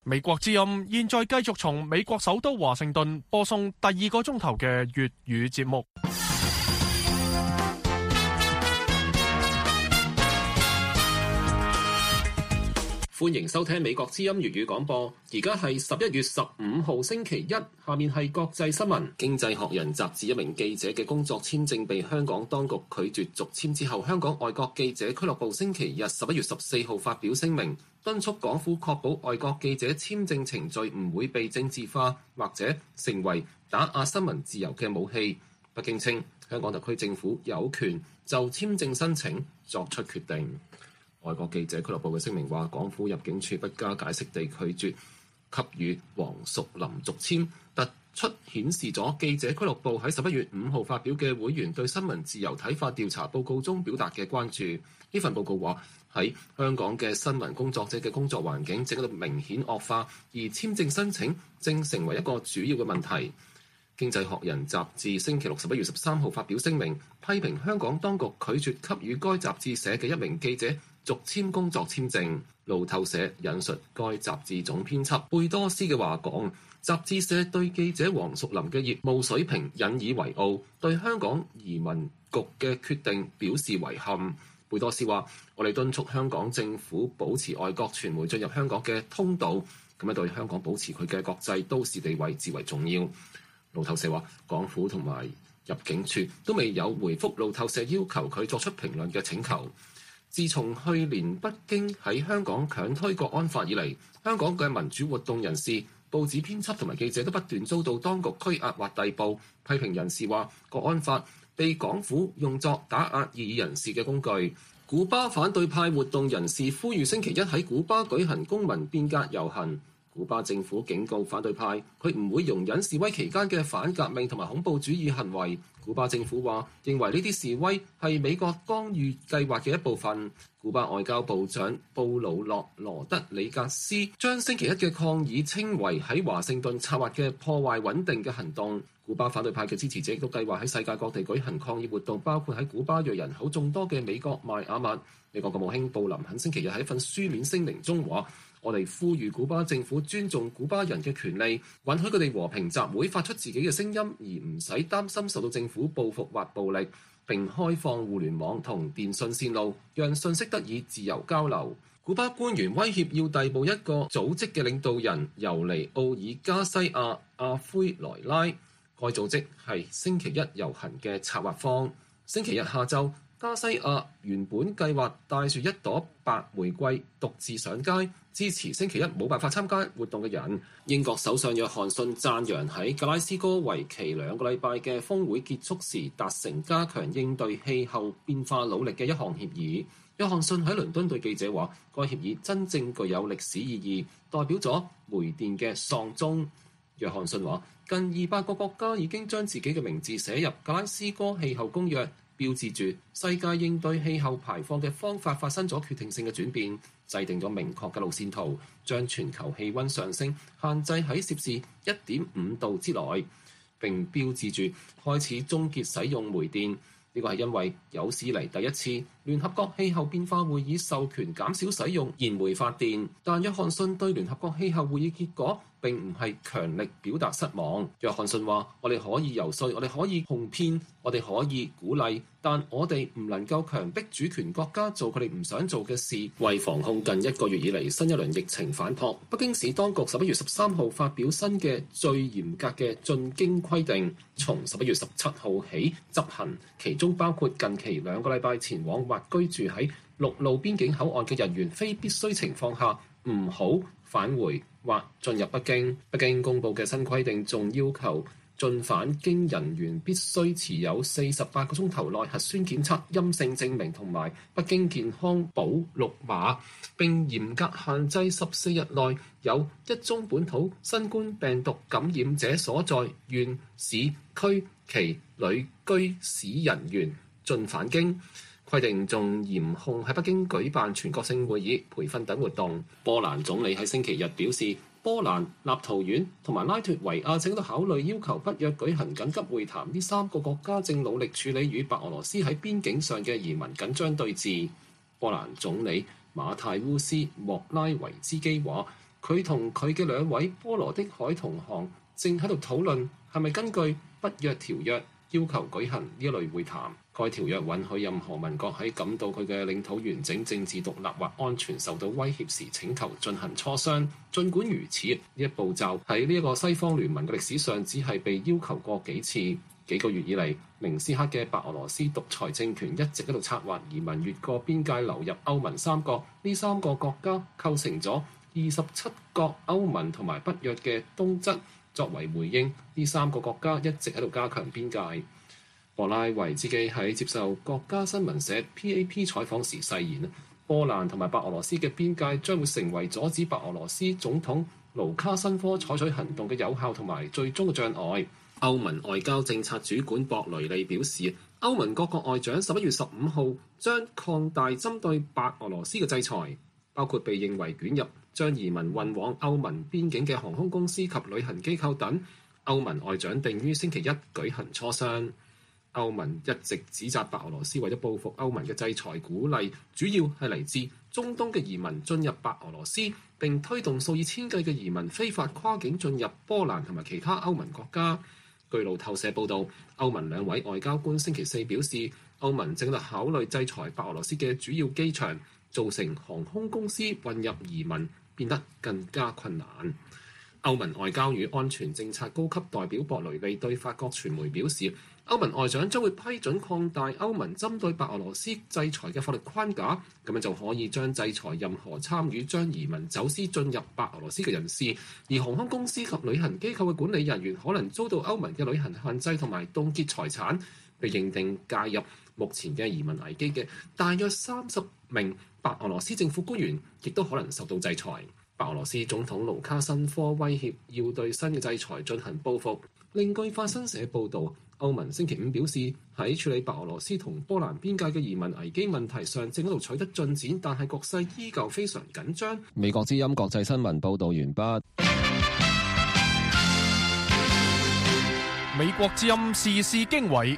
美國之音現在繼續從美國首都華盛頓播送第2個鐘頭嘅粵語節目。 歡迎收聽美國之音粵語廣播。而家係11月15號星期一，下面係國際新聞。經濟學人雜誌一名記者嘅工作簽證被香港當局拒絕續簽之後，香港外國記者俱樂部星期日11月14號發表聲明，敦促港府確保外國記者簽證程序唔會被政治化，或者成為打壓新聞自由嘅武器。北京稱香港特區政府有權就簽證申請作出決定。外國記者俱樂部嘅聲明話，港府入境處不加解釋地拒絕給予黃淑琳續簽，突出顯示咗記者俱樂部喺11月5號發表嘅會員對新聞自由睇法調查報告中表達嘅關注。呢份報告話，喺香港嘅新聞工作者嘅工作環境正喺度明顯惡化，而簽證申請正成為一個主要嘅問題。經濟學人雜誌星期六11月13號發表聲明，批評香港當局拒絕給予該雜誌社嘅一名記者續簽工作簽證。路透社引述該雜誌總編輯貝多斯嘅話講，雜誌社對記者黃淑琳嘅業務水平引以為傲，對香港移民局嘅決定表示遺憾。貝多斯話，我哋敦促香港政府保持外國傳媒進入香港嘅通道，咁樣對香港保持佢嘅國際都市地位至為重要。路透社話，港府同埋入境處都未有回覆路透社要求佢作出評論嘅請求。自從去年北京喺香港強推國安法以嚟，香港嘅民主活動人士、報紙編輯同埋記者都不斷遭到當局拘押或逮捕。批評人士話，國安法被港府用作打壓異議人士嘅工具。古巴反對派活動人士呼籲星期一喺古巴舉行公民變革遊行。古巴政府警告反對派，佢唔會容忍示威期間嘅反革命同埋恐怖主義行為。古巴政府話，認為呢啲示威係美國干預計劃嘅一部分。古巴外交部長布魯諾羅德里格斯將星期一嘅抗議稱為喺華盛頓策劃嘅破壞穩定嘅行動。古巴反對派嘅支持者亦都計劃喺世界各地舉行抗議活動，包括喺古巴裔人口眾多嘅美國邁阿密。美國國務卿布林肯星期日喺一份書面聲明中話，我哋呼籲古巴政府尊重古巴人嘅權利，允許佢哋和平集會發出自己嘅聲音，而唔使擔心受到政府報復或暴力，並開放互聯網同電信線路，讓信息得以自由交流。古巴官員威脅要逮捕一個組織嘅領導人尤尼奧爾加西亞阿奎萊拉，該組織係星期一遊行嘅策劃方。星期日下晝，加西亞原本計劃帶住一朵白玫瑰獨自上街，支持星期一冇辦法參加活動嘅人。英國首相約翰遜讚揚喺格拉斯哥為期2個禮拜嘅峰會結束時達成加強應對氣候變化努力嘅一項協議。約翰遜喺倫敦對記者話，該協議真正具有歷史意義，代表咗煤電嘅喪鐘。約翰遜話，近200個國家已經將自己嘅名字寫入格拉斯哥氣候公約，標誌住世界應對氣候排放嘅方法發生咗決定性嘅轉變，制定咗明確嘅路線圖，將全球氣溫上升限制喺攝氏1.5度之內，並標誌住開始終結使用煤電。呢個係因為有史以嚟第一次聯合國氣候變化會議授權減少使用燃煤發電，但約翰遜對聯合國氣候會議結果並唔係強力表達失望。約翰遜話：我哋可以遊說，我哋可以哄騙，我哋可以鼓勵，但我哋唔能夠強迫主權國家做佢哋唔想做嘅事。為防控近1個月以嚟新一輪疫情反撲，北京市當局11月13號發表新嘅最嚴格嘅進京規定，從11月17號起執行，其中包括近期2個禮拜前往或居住喺陸路邊境口岸嘅人員，非必須情況下唔好返回或進入北京。北京公布嘅新規定仲要求進返京人員必須持有48個鐘頭內核酸檢測陰性證明同埋北京健康寶綠碼，並嚴格限制14日內有1宗本土新冠病毒感染者所在縣市區其旅居史人員進返京。規定仲嚴控喺北京舉辦全國性會議、培訓等活動。波蘭總理喺星期日表示，波蘭、立陶宛同埋拉脫維亞正都考慮要求北約舉行緊急會談。呢3個國家正努力處理與白俄羅斯喺邊境上嘅移民緊張對峙。波蘭總理馬泰烏斯莫拉維茲基話： 佢同佢嘅兩位波羅的海同行正喺度討論係咪根據北約條約要求舉行呢一類會談。該條約允許任何民國喺感到佢嘅領土完整、政治獨立或安全受到威脅時請求進行磋商。儘管如此，呢一步驟喺呢一個西方聯盟嘅歷史上只係被要求過幾次。幾個月以嚟，明斯克嘅白俄羅斯獨裁政權一直喺度策劃移民越過邊界流入歐盟三國。呢三個國家構成咗27個歐盟同埋北約嘅東側。作為回應，呢三個國家一直喺度加強邊界。博拉維茲基喺接受國家新聞社 PAP 採訪時誓言，波蘭同埋白俄羅斯嘅邊界將會成為阻止白俄羅斯總統盧卡申科採取行動嘅有效同埋最終嘅障礙。歐盟外交政策主管博雷利表示，歐盟各國外長11月15號將擴大針對白俄羅斯嘅制裁，包括被認為捲入將移民運往歐盟邊境嘅航空公司及旅行機構等。歐盟外長定於星期一舉行磋商。歐盟一直指責白俄羅斯為咗報復歐盟嘅制裁鼓勵，主要係嚟自中東嘅移民進入白俄羅斯，並推動數以千計嘅移民非法跨境進入波蘭同埋其他歐盟國家。據路透社報導，歐盟兩位外交官星期四表示，歐盟正在考慮制裁白俄羅斯嘅主要機場，造成航空公司運入移民變得更加困難。歐盟外交與安全政策高級代表博雷利對法國傳媒表示，歐盟外長將會批准擴大歐盟針對白俄羅斯制裁嘅法律框架，咁樣就可以將制裁任何參與將移民走私進入白俄羅斯嘅人士，而航空公司及旅行機構嘅管理人員可能遭到歐盟嘅旅行限制同埋凍結財產。被認定介入目前嘅移民危機嘅大約30名白俄羅斯政府官員，亦都可能受到制裁。白俄羅斯總統盧卡申科威脅要對新嘅制裁進行報復。另據法新社報導，歐盟星期五表示，喺處理白俄羅斯同波蘭邊界嘅移民危機問題上，正喺度取得進展，但係局勢依舊非常緊張。 美國之音國際新聞報導完畢。 美國之音時事經緯，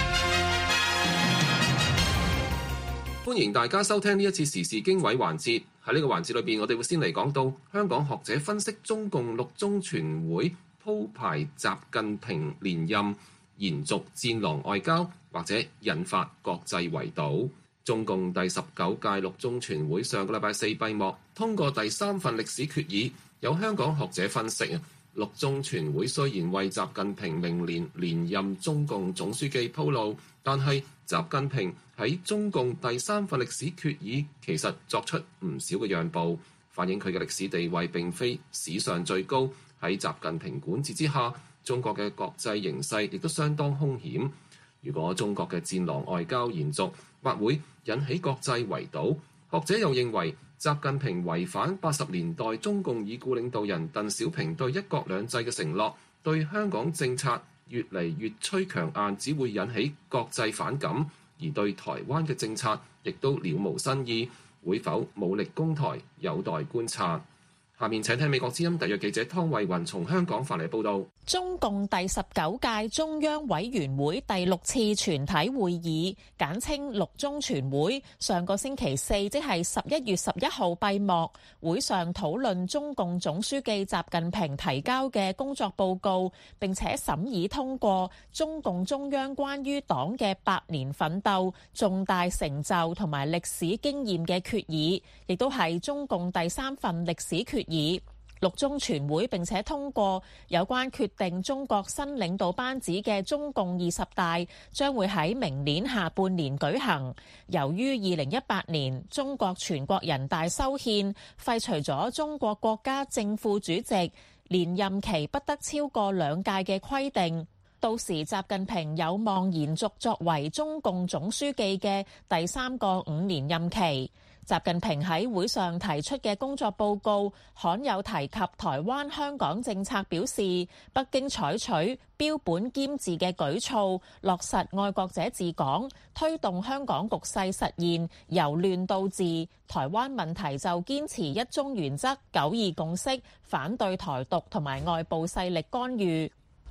歡迎大家收聽呢一次時事經緯環節。喺呢個環節裏邊，我哋會先嚟講到香港學者分析中共六中全會鋪排習近平連任，延續戰狼外交，或者引發國際圍堵。中共第19屆六中全會上個禮拜四閉幕，通過第3份歷史決議。有香港學者分析，六中全會雖然為習近平明年連任中共總書記鋪路，但係習近平喺中共第3份歷史決議其實作出唔少嘅讓步，反映佢嘅歷史地位並非史上最高。喺習近平管治之下，中國嘅國際形勢亦都相當兇險。如果中國嘅戰狼外交延續，或會引起國際圍堵。學者又認為，習近平違反80年代中共已故領導人鄧小平對一國兩制嘅承諾，對香港政策越嚟越趨強硬，只會引起國際反感；而對台灣嘅政策亦都了無新意，會否武力攻台，有待觀察。下面請聽美國之音特約記者湯慧雲從香港發嚟報道。 中共第19屆中央委員會第6次全體會議，簡稱六中全會，上個星期四即係11月11號閉幕。會上討論中共總書記習近平提交嘅工作報告，並且審議通過中共中央關於黨嘅100年奮鬥、重大成就同埋歷史經驗嘅決議，亦都係中共第3份歷史決議。六中全會並且通過有關決定中國新領導班子嘅中共20大將會喺明年下半年舉行。由於2018年中國全國人大修憲廢除咗中國國家正副主席連任期不得超過2屆嘅規定，到時習近平有望延續作為中共總書記嘅第3個5年任期。習近平喺會上提出嘅工作報告罕有提及台灣香港政策，表示北京採取標本兼治嘅舉措，落實愛國者治港，推動香港局勢實現由亂到治。台灣問題就堅持一中原則、九二共識，反對台獨同埋外部勢力干預。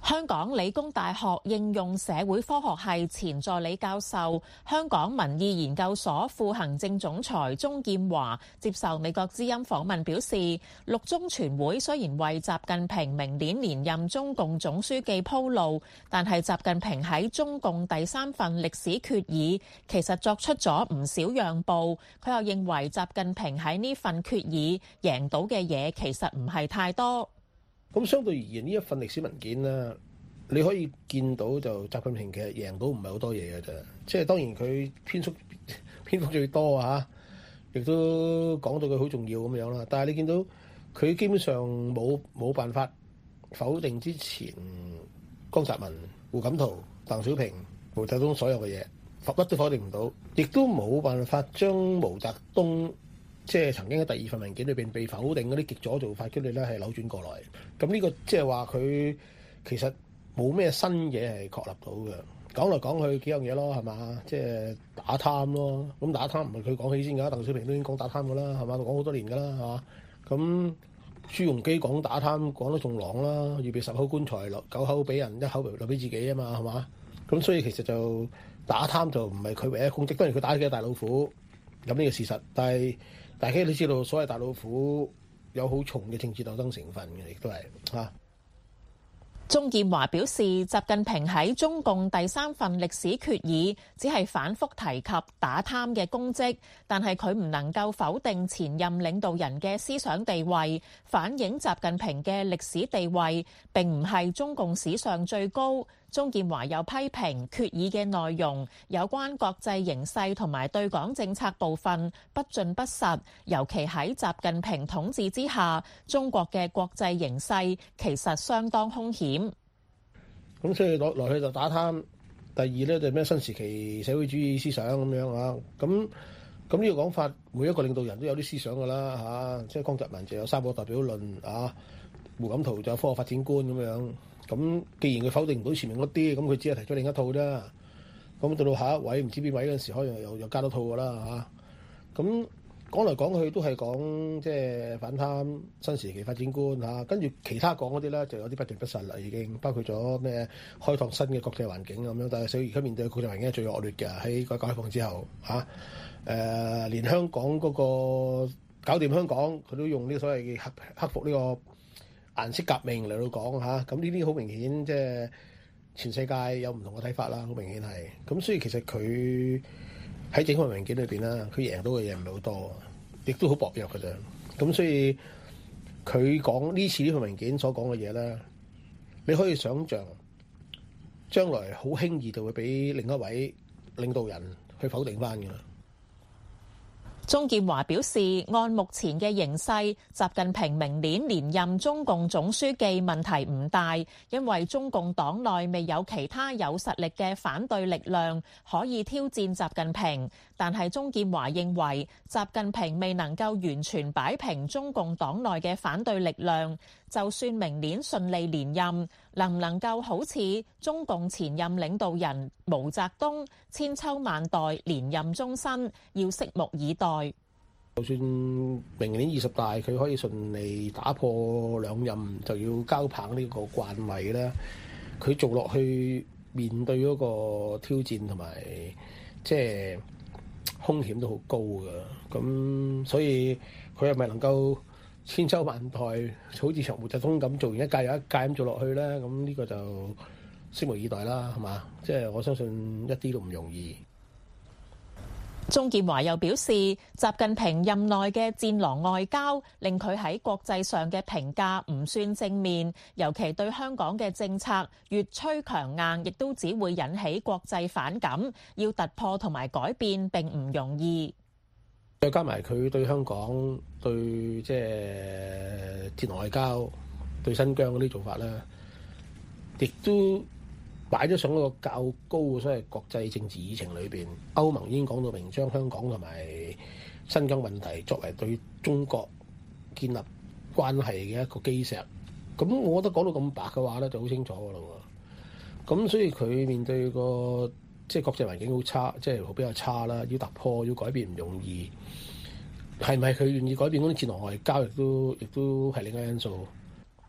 香港理工大學應用社會科學系前助理教授、香港民意研究所副行政總裁鍾劍華接受美國之音訪問表示，六中全會雖然為習近平明年連任中共總書記鋪路，但係習近平喺中共第三份歷史決議其實作出咗唔少讓步。佢又認為習近平喺呢份決議贏到嘅嘢其實唔係太多。 咁相對而言，呢一份歷史文件咧，你可以見到就習近平其實贏到唔係好多嘢嘅啫。即係當然佢篇幅最多啊，亦都講到佢好重要咁樣啦。但係你見到佢基本上冇辦法否定之前江澤民、胡錦濤、鄧小平、毛澤東所有嘅嘢，乜都否定唔到，亦都冇辦法將毛澤東即係曾經喺第二份文件裏邊被否定嗰啲極左做法，佢哋咧係扭轉過來。咁呢個即係話佢其實冇咩新嘢係確立到嘅。講嚟講去幾樣嘢咯，係嘛？即係打貪咯。咁打貪唔係佢講起先㗎，鄧小平都已經講打貪㗎啦，係嘛？講好多年㗎啦，係嘛？咁朱鎔基講打貪講得仲狼啦，預備10口棺材留9口俾人，1口留俾自己啊嘛，係嘛？咁所以其實就打貪就唔係佢唯一功績，當然佢打幾個大老虎，咁呢個事實，但係大家都知道，所謂大老虎有好重嘅政治鬥爭成分嘅，亦都係嚇。 鍾劍華表示，習近平喺中共第三份歷史決議只係反覆提及打貪嘅功績，但係佢唔能夠否定前任領導人嘅思想地位，反映習近平嘅歷史地位並唔係中共史上最高。鍾劍華又批評決議嘅內容有關國際形勢同埋對港政策部分不盡不實，尤其喺習近平統治之下，中國嘅國際形勢其實相當兇險。 咁所以來去就打貪，第二咧就咩新時期社會主義思想咁樣啊。咁呢個講法，每一個領導人都有啲思想㗎啦嚇，即係江澤民就有三個代表論啊，胡錦濤就有科學發展觀咁樣。咁既然佢否定唔到前面嗰啲，咁佢只係提出另一套啫。咁到下一位唔知邊位嗰陣時，可能又加多套㗎啦嚇。咁講嚟講去都係講即係反貪、新時期發展觀嚇。跟住其他講嗰啲咧就有啲不盡不實啦，已經包括咗咩開拓新嘅國際環境咁樣。但係所以而家面對嘅國際環境係最惡劣嘅，喺改革開放之後嚇。連香港嗰個搞掂香港，佢都用呢個所謂嘅克服呢個顏色革命嚟到講嚇，咁呢啲好明顯即係全世界有唔同嘅睇法啦，好明顯係。咁所以其實佢喺整份文件裏邊啦，佢贏到嘅嘢唔係好多，亦都好薄弱嘅啫。咁所以佢講呢次呢份文件所講嘅嘢咧，你可以想像將來好輕易就會俾另一位領導人去否定翻㗎啦。 鍾劍華表示，按目前嘅形勢，習近平明年連任中共總書記問題唔大，因為中共黨內未有其他有實力嘅反對力量可以挑戰習近平。但係鍾劍華認為，習近平未能夠完全擺平中共黨內嘅反對力量，就算明年順利連任，能唔能夠好似中共前任領導人毛澤東千秋萬代連任終身，要拭目以待。 就算明年20大佢可以順利打破兩任就要交棒呢個慣例咧，佢做落去面對嗰個挑戰同埋即係風險都好高㗎。咁所以佢係咪能夠千秋萬代好似長毛澤東咁做完一屆又一屆咁做落去咧？咁呢個就拭目以待啦，係嘛？即係我相信一啲都唔容易。 鍾劍華又表示，習近平任內嘅戰狼外交令佢喺國際上嘅評價唔算正面，尤其對香港嘅政策越趨強硬，亦都只會引起國際反感。要突破同埋改變並唔容易。 再加埋佢對香港、對即係戰狼外交、對新疆嗰啲做法咧，亦都擺咗上一個較高嘅所謂國際政治議程裏邊。歐盟已經講到明，將香港同埋新疆問題作為對中國建立關係嘅一個基石。咁我覺得講到咁白嘅話咧，就好清楚㗎啦喎。咁所以佢面對個即係國際環境好差，即係比較差啦，要突破要改變唔容易。係咪佢願意改變嗰啲戰狼外交，亦都係另一因素。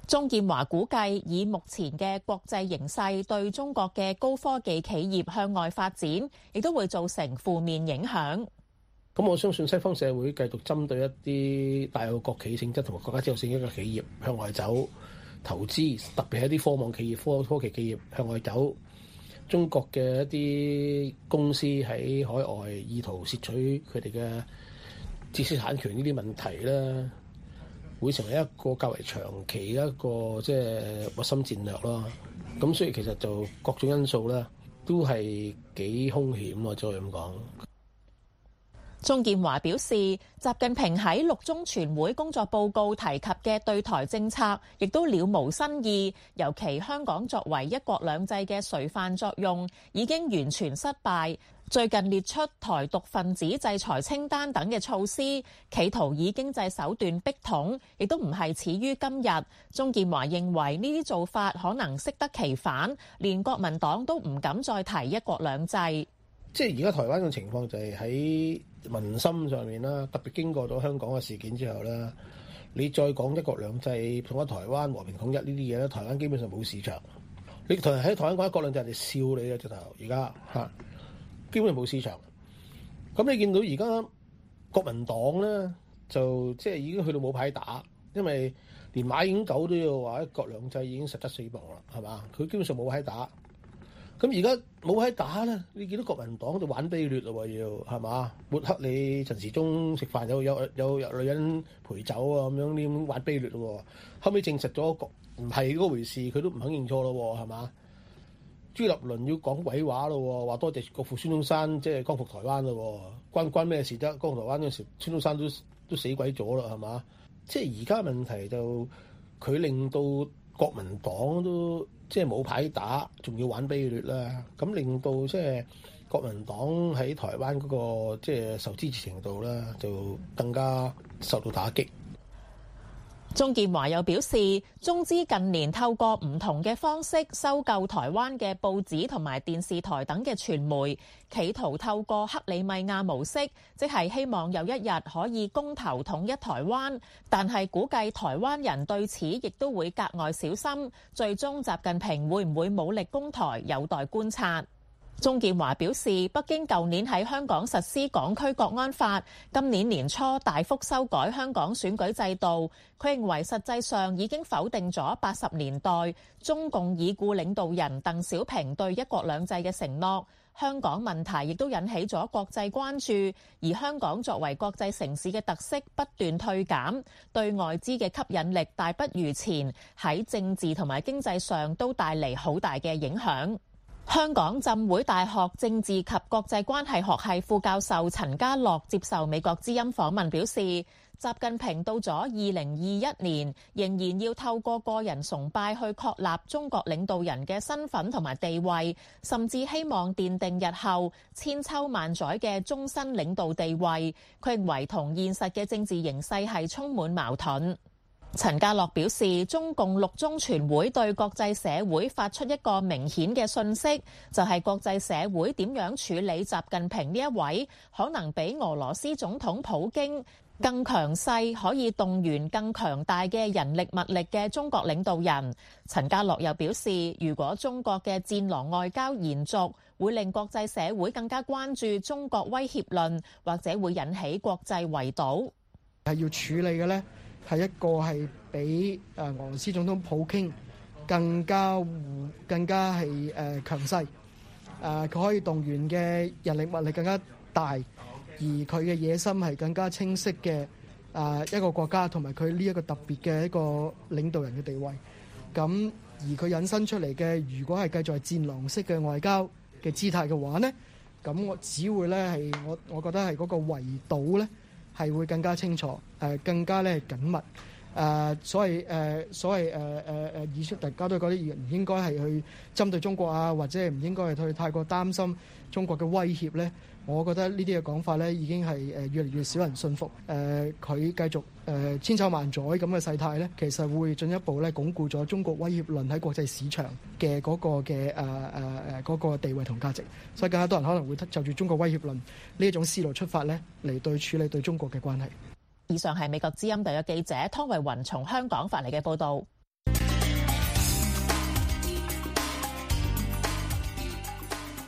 鍾建華估計，以目前嘅國際形勢，對中國嘅高科技企業向外發展，亦都會造成負面影響。 咁我相信西方社會繼續針對一啲帶有國企性質同埋國家指導性質嘅企業向外走投資，特別係一啲科網企業、科技企業向外走。中國嘅一啲公司喺海外意圖竊取佢哋嘅知識產權呢啲問題咧，會成為一個較為長期嘅一個即係核心戰略咯。咁所以其實就各種因素咧，都係幾兇險咯，再咁講。 鍾建華表示，習近平喺六中全會工作報告提及嘅對台政策，亦都了無新意。尤其香港作為一國兩制嘅垂範作用，已經完全失敗。最近列出台獨分子制裁清單等嘅措施，企圖以經濟手段逼統，亦都唔係始於今日。鍾建華認為呢啲做法可能適得其反，連國民黨都唔敢再提一國兩制。 即係而家台灣嘅情況就係喺民心上面啦，特別經過咗香港嘅事件之後咧，你再講一國兩制、統一台灣、和平統一呢啲嘢咧，台灣基本上冇市場。你同人喺台灣講一國兩制，人哋笑你嘅直頭。而家嚇基本上冇市場。咁你見到而家國民黨咧，就即係已經去到冇牌打，因為連馬英九都要話一國兩制已經實質死亡啦，係嘛？佢基本上冇牌打。咁而家冇喺打咧，你見到國民黨就玩卑劣咯，要係嘛？抹黑你陳時中食飯有女人陪酒啊，咁樣呢咁玩卑劣咯。後尾證實咗唔係嗰回事，佢都唔肯認錯咯，係嘛？朱立倫要講鬼話咯，話多謝國父孫中山，即係光復台灣咯，關咩事啫？光復台灣嗰陣時，孫中山都死鬼咗啦，係嘛？即係而家問題就佢令到國民黨都即係冇牌打，仲要玩卑劣啦，咁令到即係國民黨喺台灣嗰個即係受支持程度咧，就更加受到打擊。 鍾建華又表示，中資近年透過唔同嘅方式收購台灣嘅報紙同埋電視台等嘅傳媒，企圖透過克里米亞模式，即係希望有一日可以公投統一台灣。但係估計台灣人對此亦都會格外小心，最終習近平會唔會武力攻台，有待觀察。鍾建華表示，北京舊年喺香港實施港區國安法，今年年初大幅修改香港選舉制度。佢認為實際上已經否定咗80年代中共已故領導人鄧小平對一國兩制嘅承諾。香港問題亦都引起咗國際關注，而香港作為國際城市嘅特色不斷退減，對外資嘅吸引力大不如前，喺政治同埋經濟上都帶嚟好大嘅影響。香港浸會大學政治及國際關係學系副教授陳家樂接受美國之音訪問表示，習近平到咗2021年，仍然要透過個人崇拜去確立中國領導人嘅身份同埋地位，甚至希望奠定日後千秋萬載嘅終身領導地位。佢認為同現實嘅政治形勢係充滿矛盾。陳家樂表示，中共六中全會對國際社會發出一個明顯嘅訊息，就係國際社會點樣處理習近平呢一位可能比俄羅斯總統普京更強勢，可以動員更強大嘅人力物力嘅中國領導人。陳家樂又表示，如果中國嘅戰狼外交延續，會令國際社會更加關注中國威脅論，或者會引起國際圍堵。 係要處理嘅呢，係一個係比俄羅斯總統普京更加係強勢，佢可以動員嘅人力物力更加大，而佢嘅野心係更加清晰嘅一個國家，同埋佢呢一個特別嘅一個領導人嘅地位。咁而佢引申出嚟嘅，如果係繼續係戰狼式嘅外交嘅姿態嘅話呢，咁我只會咧係我覺得係嗰個圍堵咧係會更加清楚，更加咧緊密。所謂以出大家都覺得唔應該係去針對中國啊，或者係唔應該係去太過擔心中國嘅威脅咧。我覺得呢啲嘅講法咧已經係越嚟越少人信服。佢繼續千秋萬載咁嘅勢態咧，其實會進一步咧鞏固咗中國威脅論喺國際市場嘅嗰個嘅嗰個地位同價值。所以更加多人可能會就住中國威脅論呢一種思路出發咧，嚟對處理對中國嘅關係。 以上係美國之音特約記者湯慧雲從香港發嚟嘅報導。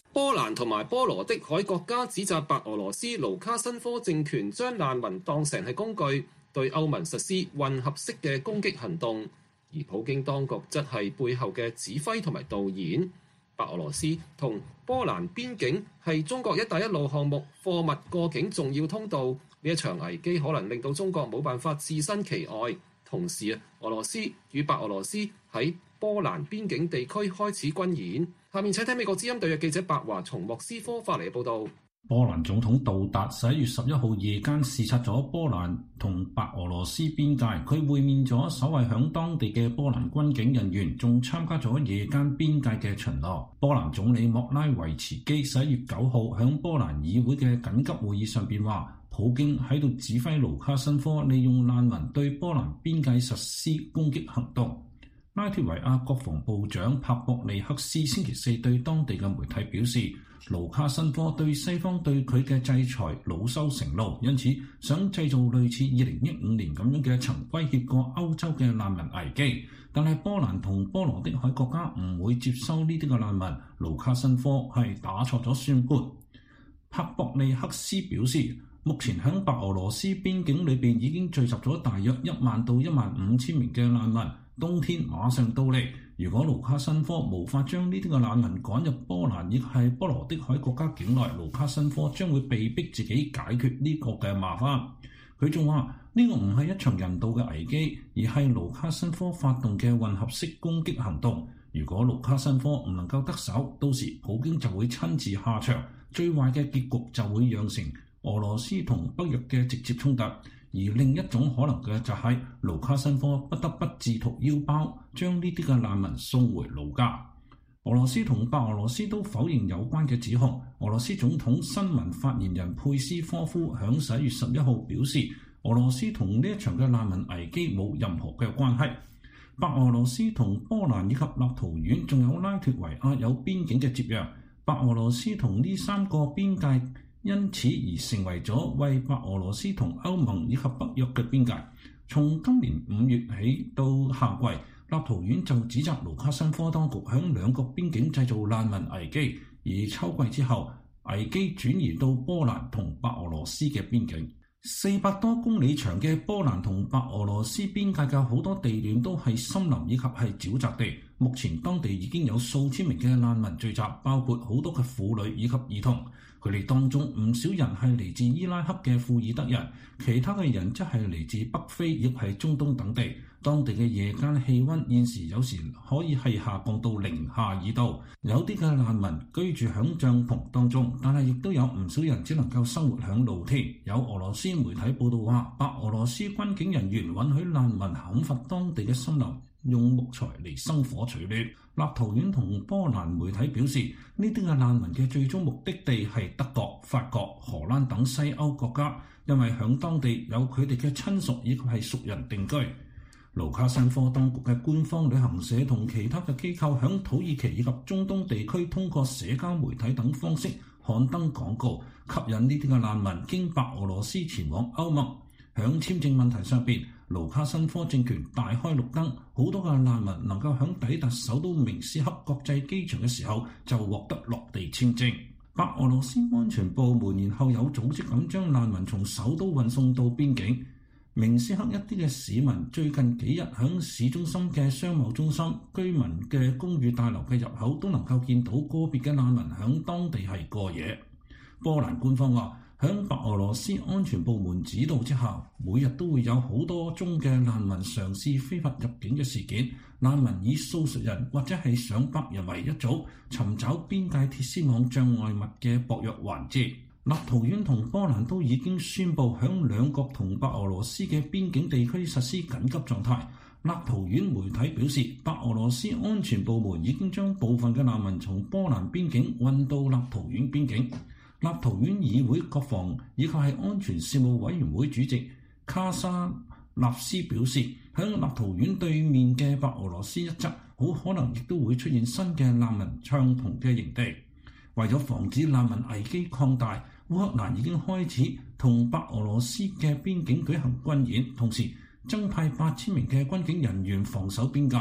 波蘭同埋波羅的海國家指責白俄羅斯盧卡申科政權將難民當成係工具，對歐盟實施混合式嘅攻擊行動，而普京當局則係背後嘅指揮同埋導演。白俄羅斯同波蘭邊境係中國一帶一路項目貨物過境重要通道，呢一場危機可能令到中國冇辦法置身其外。同時俄羅斯與白俄羅斯喺波蘭邊境地區開始軍演。下面請聽美國之音對約記者白華從莫斯科發嚟嘅報導。 波蘭總統杜達11月11號夜間視察咗波蘭同白俄羅斯邊界，佢會面咗守衛響當地嘅波蘭軍警人員，仲參加咗夜間邊界嘅巡邏。波蘭總理莫拉維茨基11月9號響波蘭議會嘅緊急會議上邊話，普京喺度指揮盧卡申科利用難民對波蘭邊界實施攻擊行動。拉脫維亞國防部長帕博利克斯星期四對當地嘅媒體表示，盧卡申科對西方對佢嘅制裁惱羞成怒，因此想製造類似2015年咁樣嘅曾威脅過歐洲嘅難民危機。但係波蘭同波羅的海國家唔會接收呢啲嘅難民，盧卡申科係打錯咗算盤。帕博利克斯表示，目前喺白俄羅斯邊境裏邊已經聚集咗大約1萬到15000名嘅難民。冬天馬上到嚟，如果盧卡申科無法將呢啲嘅難民趕入波蘭，亦係波羅的海國家境內，盧卡申科將會被逼自己解決呢個嘅麻煩。佢仲話呢個唔係一場人道嘅危機，而係盧卡申科發動嘅混合式攻擊行動。如果盧卡申科唔能夠得手，到時普京就會親自下場，最壞嘅結局就會釀成俄羅斯同北約嘅直接衝突。而另一種可能嘅就係盧卡申科不得不自掏腰包，將呢啲嘅難民送回老家。俄羅斯同白俄羅斯都否認有關嘅指控。俄羅斯總統新聞發言人佩斯科夫響11月11號表示，俄羅斯同呢一場嘅難民危機冇任何嘅關係。白俄羅斯同波蘭以及立陶宛仲有拉脫維亞有邊境嘅接壤，白俄羅斯同呢3個邊界因此而成為咗為白俄羅斯同歐盟以及北約嘅邊界。從今年5月起到夏季，立陶宛就指責盧卡申科當局響兩國邊境製造難民危機，而秋季之後，危機轉移到波蘭同白俄羅斯嘅邊境。400多公里長嘅波蘭同白俄羅斯邊界嘅好多地段都係森林以及係沼澤地。目前當地已經有數千名嘅難民聚集，包括好多嘅婦女以及兒童。佢哋當中唔少人係嚟自伊拉克嘅庫爾德人，其他嘅人則係嚟自北非亦係中東等地。當地嘅夜間氣溫現時有時可以係下降到-2度。有啲嘅難民居住響帳篷當中，但係亦都有唔少人只能夠生活響露天。有俄羅斯媒體報道話，白俄羅斯軍警人員允許難民砍伐當地嘅森林，用木材嚟生火取暖。立陶宛同波蘭媒體表示，呢啲嘅難民嘅最終目的地係德國、法國、荷蘭等西歐國家，因為響當地有佢哋嘅親屬以及係熟人定居。盧卡申科當局嘅官方旅行社同其他嘅機構響土耳其以及中東地區通過社交媒體等方式刊登廣告，吸引呢啲嘅難民經白俄羅斯前往歐盟。響簽證問題上邊，盧卡申科政權大開綠燈，好多嘅難民能夠響抵達首都明斯克國際機場嘅時候就獲得落地簽證。白俄羅斯安全部門然後有組織咁將難民從首都運送到邊境。明斯克一啲嘅市民最近幾日響市中心嘅商貿中心、居民嘅公寓大樓嘅入口都能夠見到個別嘅難民響當地係過夜。波蘭官方話，響白俄羅斯安全部門指導之下，每日都會有好多宗嘅難民嘗試非法入境嘅事件。難民以數十人或者係上百人為一組，尋找邊界鐵絲網障礙物嘅薄弱環節。立陶宛同波蘭都已經宣布響兩國同白俄羅斯嘅邊境地區實施緊急狀態。立陶宛媒體表示，白俄羅斯安全部門已經將部分嘅難民從波蘭邊境運到立陶宛邊境。立陶宛議會國防以及係安全事務委員會主席卡沙納斯表示，響立陶宛對面嘅白俄羅斯一側，好可能亦都會出現新嘅難民帳篷嘅營地。為咗防止難民危機擴大，烏克蘭已經開始同白俄羅斯嘅邊境舉行軍演，同時增派8000名嘅軍警人員防守邊界。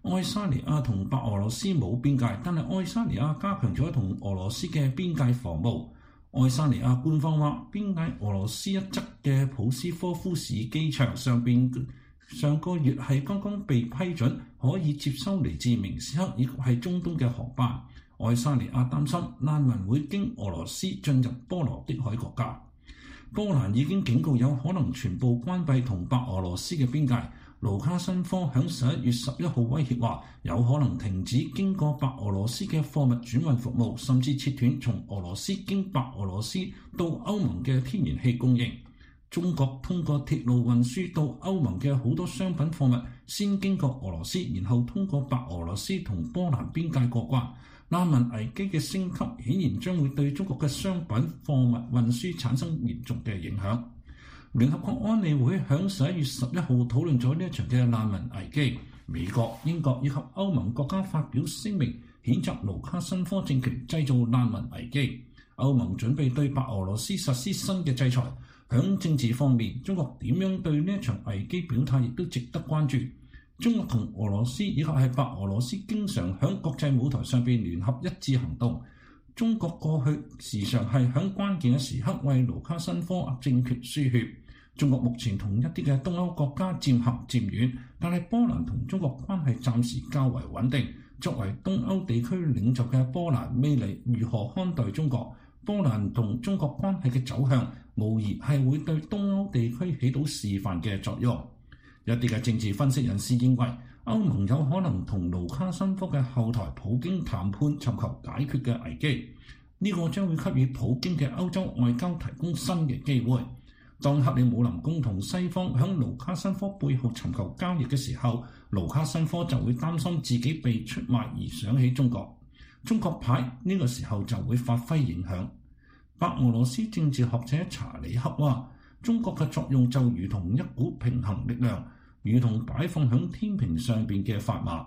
愛沙尼亞同白俄羅斯冇邊界，但係愛沙尼亞加強咗同俄羅斯嘅邊界防務。愛沙尼亞官方話，邊界俄羅斯一側嘅普斯科夫市機場上個月係剛剛被批准可以接收嚟自明斯克以及係中東嘅航班。愛沙尼亞擔心難民會經俄羅斯進入波羅的海國家。波蘭已經警告有可能全部關閉同白俄羅斯嘅邊界。盧卡申科響11月11號威脅話，有可能停止經過白俄羅斯嘅貨物轉運服務，甚至切斷從俄羅斯經白俄羅斯到歐盟嘅天然氣供應。中國通過鐵路運輸到歐盟嘅好多商品貨物，先經過俄羅斯，然後通過白俄羅斯同波蘭邊界過關。難民危機嘅升級顯然將會對中國嘅商品貨物運輸產生嚴重嘅影響。聯合國安理會響11月11號討論咗呢一場嘅難民危機。美國、英國以及歐盟國家發表聲明，譴責盧卡申科政權製造難民危機。歐盟準備對白俄羅斯實施新嘅制裁。響政治方面，中國點樣對呢一場危機表態亦都值得關注。中國同俄羅斯以及係白俄羅斯經常響國際舞台上邊聯合一致行動。中國過去時常係響關鍵嘅時刻為盧卡申科政權輸血。中國目前同一啲嘅東歐國家漸行漸遠，但係波蘭同中國關係暫時較為穩定。作為東歐地區領袖嘅波蘭未來如何看待中國？波蘭同中國關係嘅走向，無疑係會對東歐地區起到示範嘅作用。一啲嘅政治分析人士認為，歐盟有可能同盧卡申科嘅後台普京談判，尋求解決嘅危機。呢個將會給予普京嘅歐洲外交提供新嘅機會。當克里姆林宮同西方響盧卡申科背後尋求交易嘅時候，盧卡申科就會擔心自己被出賣而想起中國。中國牌呢個時候就會發揮影響。白俄羅斯政治學者查理克話，中國嘅作用就如同一股平衡力量，如同擺放響天平上邊嘅砝碼。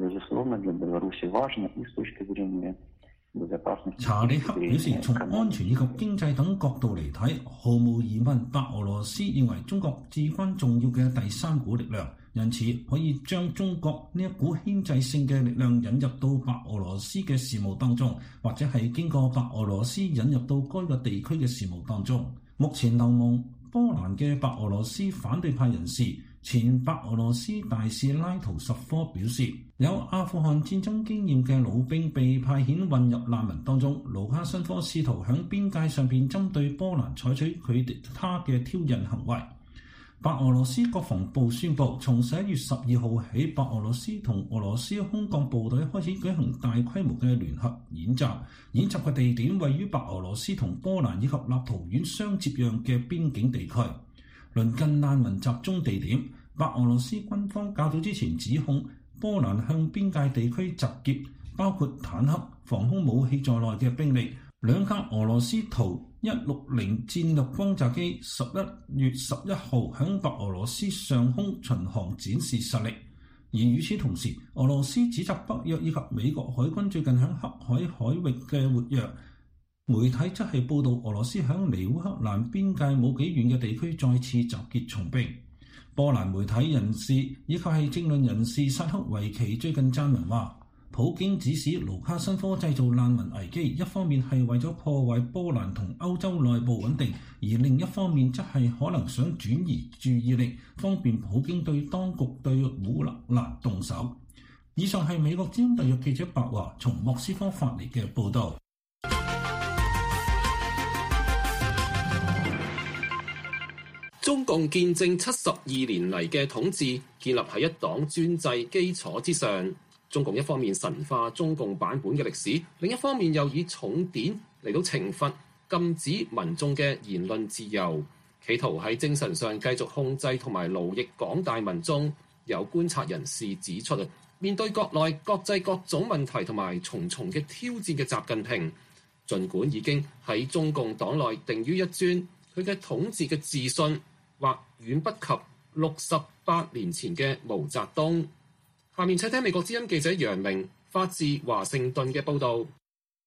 查理克表示，從安全以及經濟等角度嚟睇，毫無疑問，白俄羅斯認為中國至關重要嘅第三股力量，因此可以將中國呢一股牽制性嘅力量引入到白俄羅斯嘅事務當中，或者係經過白俄羅斯引入到該個地區嘅事務當中。目前流亡波蘭嘅白俄羅斯反對派人士前白俄羅斯大使拉圖什科表示，有阿富汗戰爭經驗嘅老兵被派遣混入難民當中。盧卡申科試圖響邊界上邊針對波蘭採取他嘅挑釁行為。白俄羅斯國防部宣布，從11月12號起，白俄羅斯同俄羅斯空降部隊開始舉行大規模嘅聯合演習。演習嘅地點位於白俄羅斯同波蘭以及立陶宛相接壤嘅邊境地區。鄰近難民集中地點，白俄羅斯軍方較早之前指控波蘭向邊界地區集結包括坦克、防空武器在內嘅兵力。兩架俄羅斯圖160戰略轟炸機11月11號響白俄羅斯上空巡航展示實力。而與此同時，俄羅斯指責北約以及美國海軍最近響黑海海域嘅活躍。媒體則係報道俄羅斯響離烏克蘭邊界冇幾遠嘅地區再次集結重兵。波蘭媒體人士以及係政論人士薩克維奇最近撰文話，普京指使盧卡申科製造難民危機，一方面係為咗破壞波蘭同歐洲內部穩定，而另一方面則係可能想轉移注意力，方便普京對當局對烏克蘭動手。以上係美國之音特約記者白華從莫斯科發嚟嘅報導。 中共建政72年嚟嘅統治建立喺一黨專制基礎之上。中共一方面神化中共版本嘅歷史，另一方面又以重典嚟到懲罰禁止民眾嘅言論自由，企圖喺精神上繼續控制同埋奴役廣大民眾。有觀察人士指出，面對國內國際各種問題同埋重重嘅挑戰嘅習近平，儘管已經喺中共黨內定於一尊，佢嘅統治嘅自信或遠不及68年前嘅毛澤東。下面請聽美國之音記者楊明發自華盛頓嘅報導。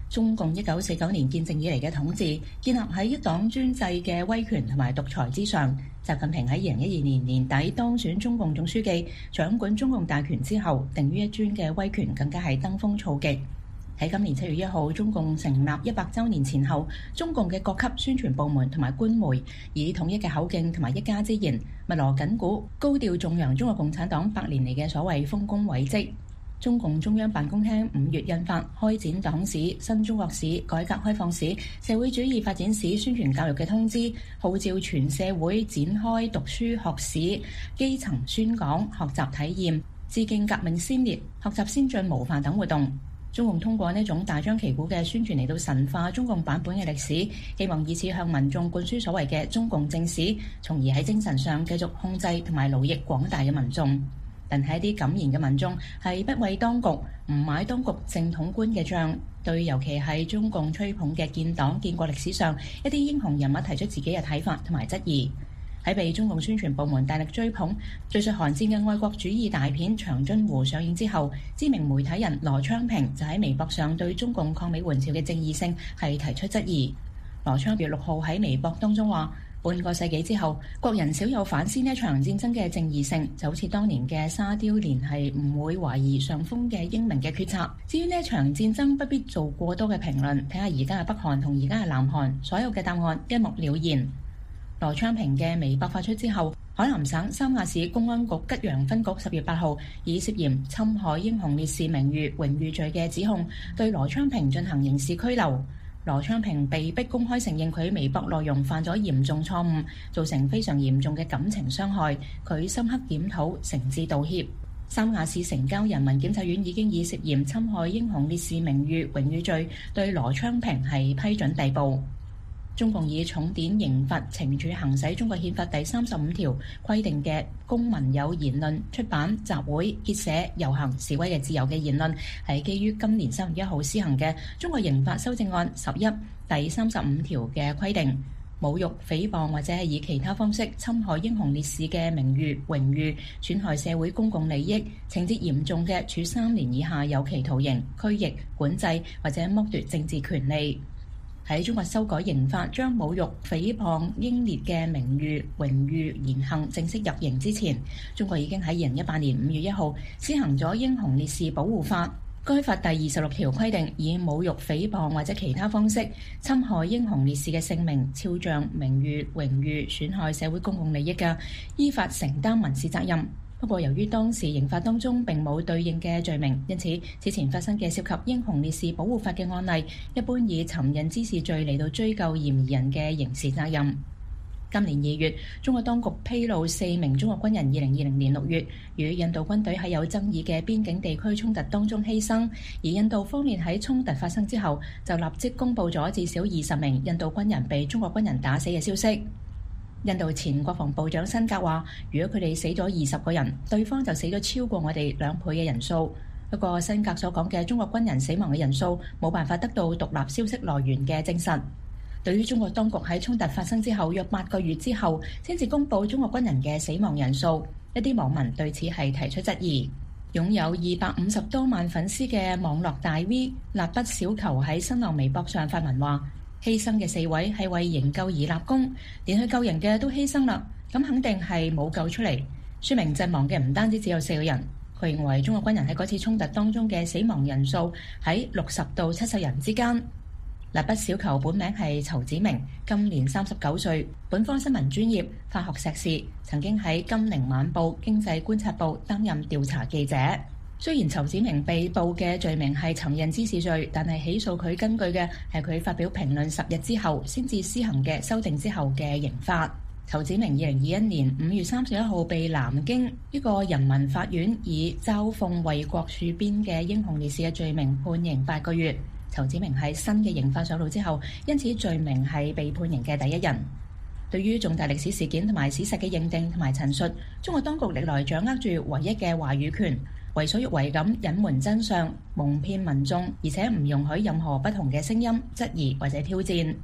中共1949年建政以嚟嘅統治，建立喺一黨專制嘅威權同埋獨裁之上。習近平喺2012年年底當選中共總書記，掌管中共大權之後，定於一尊嘅威權更加係登峰造極。喺今年7月1號，中共成立100週年前後，中共嘅各級宣傳部門同埋官媒以統一嘅口徑同埋一家之言，密鑼緊鼓，高調頌揚中國共產黨100年嚟嘅所謂豐功偉績。中共中央辦公廳5月印發開展黨史、新中國史、改革開放史、社會主義發展史宣傳教育嘅通知，號召全社會展開讀書學史、基層宣講、學習體驗、致敬革命先烈、學習先進模範等活動。中共通過呢種大張旗鼓嘅宣傳嚟到神化中共版本嘅歷史，希望以此向民眾灌輸所謂嘅中共正史，從而喺精神上繼續控制同埋奴役廣大嘅民眾。但係一啲敢言嘅民眾係不畏當局，唔買當局正統官嘅帳，對尤其係中共吹捧嘅建黨建國歷史上一啲英雄人物提出自己嘅睇法同埋質疑。喺被中共宣傳部門大力追捧、敘述韓戰嘅愛國主義大片《長津湖》上映之後，知名媒體人羅昌平就喺微博上對中共抗美援朝嘅正義性係提出質疑。羅昌平6號喺微博當中話：半個世紀之後，國人少有反思呢一場戰爭嘅正義性，就好似當年嘅沙雕連係唔會懷疑上峰嘅英明嘅決策。至於呢一場戰爭，不必做過多嘅評論，睇下而家嘅北韓同而家嘅南韓，所有嘅答案一目了然。羅昌平嘅微博發出之後，海南省三亞市公安局吉陽分局10月8號以涉嫌侵害英雄烈士名譽榮譽罪嘅指控，對羅昌平進行刑事拘留。羅昌平被逼公開承認佢微博內容犯咗嚴重錯誤，造成非常嚴重嘅感情傷害，佢深刻檢討，誠摯道歉。三亞市城郊人民檢察院已經以涉嫌侵害英雄烈士名譽榮譽罪對羅昌平係批准逮捕。中共以重典刑罰懲處行使中國憲法第35條規定嘅公民有言論、出版、集會、結社、遊行、示威嘅自由嘅言論，係基於今年3月1號施行嘅中國刑法修正案11第35條嘅規定，侮辱、誹謗或者係以其他方式侵害英雄烈士嘅名譽、榮譽，損害社會公共利益，情節嚴重嘅，處3年以下有期徒刑、拘役、管制或者剝奪政治權利。喺中國修改刑法，將侮辱、誹謗英烈嘅名譽、榮譽言行正式入刑之前，中國已經喺2018年5月1號施行咗《英雄烈士保護法》。該法第26條規定，以侮辱、誹謗或者其他方式侵害英雄烈士嘅性命、肖像、名譽、榮譽，損害社會公共利益嘅，依法承擔民事責任。不過，由於當時刑法當中並冇對應嘅罪名，因此此前發生嘅涉及英雄烈士保護法嘅案例，一般以尋釁滋事罪嚟到追究嫌疑人嘅刑事責任。今年2月，中國當局披露4名中國軍人2020年6月與印度軍隊喺有爭議嘅邊境地區衝突當中犧牲，而印度方面喺衝突發生之後就立即公佈咗至少20名印度軍人被中國軍人打死嘅消息。印度前國防部長辛格話：如果佢哋死咗20個人，對方就死咗超過我哋2倍嘅人數。不過，辛格所講嘅中國軍人死亡嘅人數冇辦法得到獨立消息來源嘅證實。對於中國當局喺衝突發生之後約8個月之後先至公佈中國軍人嘅死亡人數，一啲網民對此係提出質疑。擁有250多萬粉絲嘅網絡大 V 蠟筆小球喺新浪微博上發文話：犧牲嘅4位係為營救而立功，連去救人嘅都犧牲啦，咁肯定係冇救出嚟，說明陣亡嘅唔單止只有4個人。佢認為中國軍人喺嗰次衝突當中嘅死亡人數喺60到70人之間。蠟筆小球本名係仇子明，今年39歲，本科新聞專業，法學碩士，曾經喺金陵晚報、經濟觀察報擔任調查記者。雖然仇子明被捕嘅罪名係尋釁滋事罪，但係起訴佢根據嘅係佢發表評論10日之後先至施行嘅修訂之後嘅刑法。仇子明2021年5月31號被南京一個人民法院以嘲諷為國戍邊嘅英雄烈士嘅罪名判刑8個月。仇子明喺新嘅刑法上路之後，因此罪名係被判刑嘅第一人。對於重大歷史事件同埋史實嘅認定同埋陳述，中國當局歷來掌握住唯一嘅話語權，為所欲為咁隱瞞真相、蒙騙民眾，而且唔容許任何不同嘅聲音質疑或者挑戰。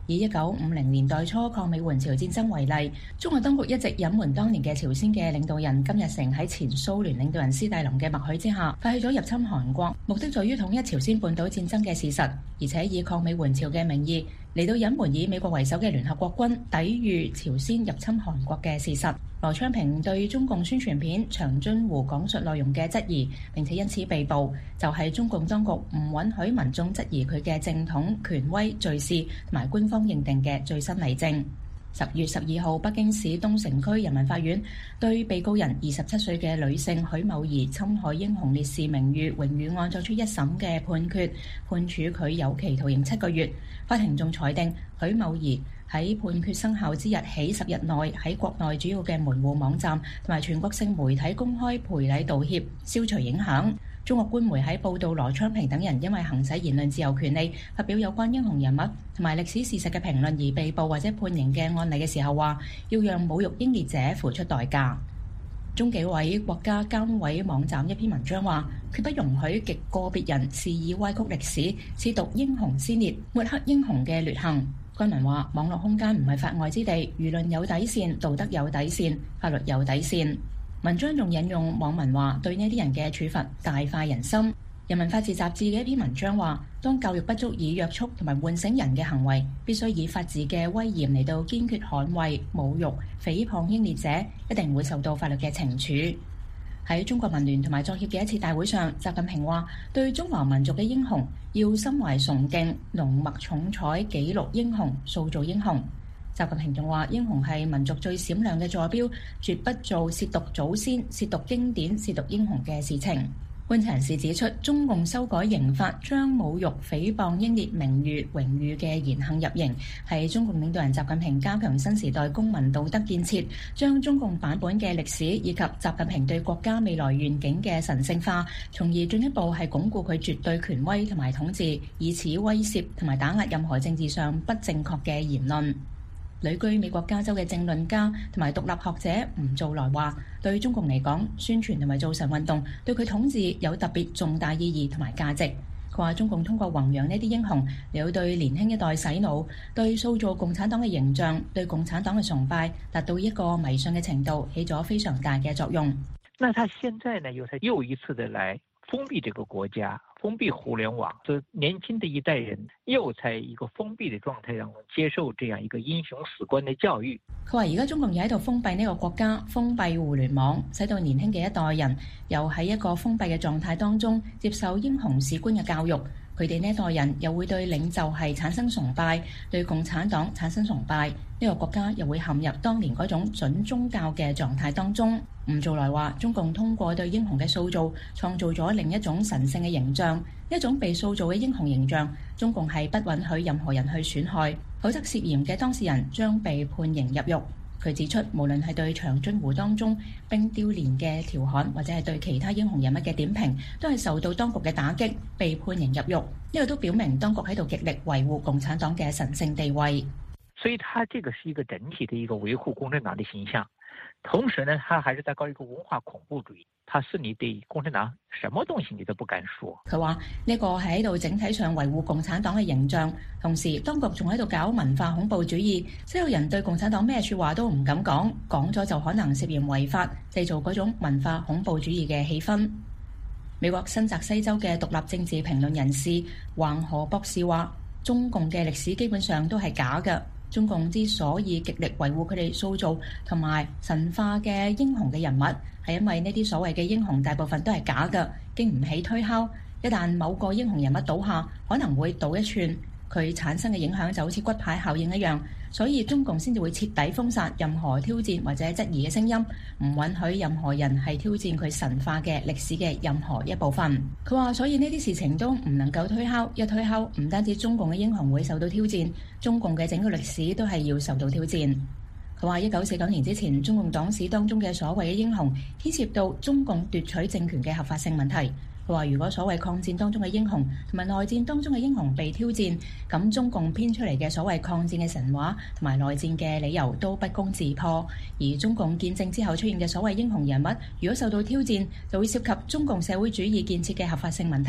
以1950年代初抗美援朝戰爭為例，中國當局一直隱瞞當年嘅朝鮮嘅領導人金日成喺前蘇聯領導人斯大林嘅默許之下發起咗入侵韓國，目的在於統一朝鮮半島戰爭嘅事實，而且以抗美援朝嘅名義嚟到隱瞞以美國為首嘅聯合國軍抵禦朝鮮入侵韓國嘅事實。羅昌平對中共宣傳片《長津湖》講述內容嘅質疑，並且因此被捕，就係中共當局唔允許民眾質疑佢嘅正統、權威、敘事同埋官方認定嘅最新例證。10月12號，北京市東城區人民法院對被告人27歲嘅女性許某儀侵害英雄烈士名譽榮譽案作出一審嘅判決，判處佢有期徒刑7個月。法庭仲裁定許某儀喺判決生效之日起10日內喺國內主要嘅門戶網站同埋全國性媒體公開賠禮道歉，消除影響。中國官媒喺報道羅昌平等人因為行使言論自由權利，發表有關英雄人物同埋歷史事實嘅評論而被捕或者判刑嘅案例嘅時候，話要讓侮辱英烈者付出代價。中紀委國家監委網站一篇文章話，決不容許極個別人肆意歪曲歷史，褻瀆英雄先烈，抹黑英雄嘅劣行。軍民話，網絡空間唔係法外之地，輿論有底線，道德有底線，法律有底線。文章仲引用網民話，對呢啲人嘅處罰大快人心。人民法治雜誌嘅一篇文章話，當教育不足以約束同埋喚醒人嘅行為，必須以法治嘅威嚴嚟到堅決捍衛、侮辱、誹謗英烈者，一定會受到法律嘅懲處。喺中國民聯同埋作協嘅一次大會上，習近平話，對中華民族嘅英雄要心懷崇敬，濃墨重彩記錄英雄，塑造英雄。習近平仲話，英雄係民族最閃亮嘅座標，絕不做褻瀆祖先、褻瀆經典、褻瀆英雄嘅事情。觀察人士指出，中共修改刑法，將侮辱、誹謗英烈名譽、榮譽嘅言行入刑，係中共領導人習近平加強新時代公民道德建設，將中共版本嘅歷史以及習近平對國家未來願景嘅神聖化，從而進一步係鞏固佢絕對權威同埋統治，以此威懾同埋打壓任何政治上不正確嘅言論。旅居美國加州嘅政論家同埋獨立學者吳造來話，對中共嚟講，宣傳同埋造神運動對佢統治有特別重大意義同埋價值。佢話中共通過弘揚呢啲英雄嚟到對年輕一代洗腦，對塑造共產黨嘅形象，對共產黨嘅崇拜達到一個迷信嘅程度，起咗非常大嘅作用。 那他現在呢又一次的來封閉這個國家，封閉互聯網，所以年輕的一代人又在一個封閉的狀態當中接受這樣一個英雄史觀的教育。 佢話而家中共又喺度封閉呢個國家，封閉互聯網，使到年輕嘅一代人又喺一個封閉嘅狀態當中接受英雄史觀嘅教育。佢哋呢一代人又會對領袖係產生崇拜，對共產黨產生崇拜，呢個國家又會陷入當年嗰種準宗教嘅狀態當中。吳造來話，中共通過對英雄嘅塑造，創造咗另一種神聖嘅形象，一種被塑造嘅英雄形象，中共係不允許任何人去損害，否則涉嫌嘅當事人將被判刑入獄。佢指出，無論係對長津湖當中冰雕連嘅調侃，或者係對其他英雄人物嘅點評，都係受到當局嘅打擊，被判刑入獄。呢個都表明當局喺度極力維護共產黨嘅神聖地位。 所以，他這個是一個整體的一個維護共產黨的形象，同時呢，他還是在搞一個文化恐怖主義。他是你對共產黨什麼東西你都不敢說。 佢話呢個係喺度整體上維護共產黨嘅形象，同時當局仲喺度搞文化恐怖主義，所有人對共產黨咩說話都唔敢講，講咗就可能涉嫌違法，製造嗰種文化恐怖主義嘅氣氛。美國新澤西州嘅獨立政治評論人士橫河博士話，中共嘅歷史基本上都係假嘅。中共之所以極力維護佢哋塑造同埋神化嘅英雄嘅人物，係因為呢啲所謂嘅英雄大部分都係假嘅，經唔起推敲。一旦某個英雄人物倒下，可能會倒一串，佢產生嘅影響就好似骨牌效應一樣，所以中共先至會徹底封殺任何挑戰或者質疑嘅聲音，唔允許任何人係挑戰佢神化嘅歷史嘅任何一部分。佢話，所以呢啲事情都唔能夠推敲，一推敲唔單止中共嘅英雄會受到挑戰，中共嘅整個歷史都係要受到挑戰。佢話1949年之前，中共黨史當中嘅所謂嘅英雄牽涉到中共奪取政權嘅合法性問題。佢話如果所謂抗戰當中嘅英雄同埋內戰當中嘅英雄被挑戰，咁中共編出嚟嘅所謂抗戰嘅神話同埋內戰嘅理由都不攻自破。而中共建政之後出現嘅所謂英雄人物，如果受到挑戰，就會涉及中共社會主義建設嘅合法性問題。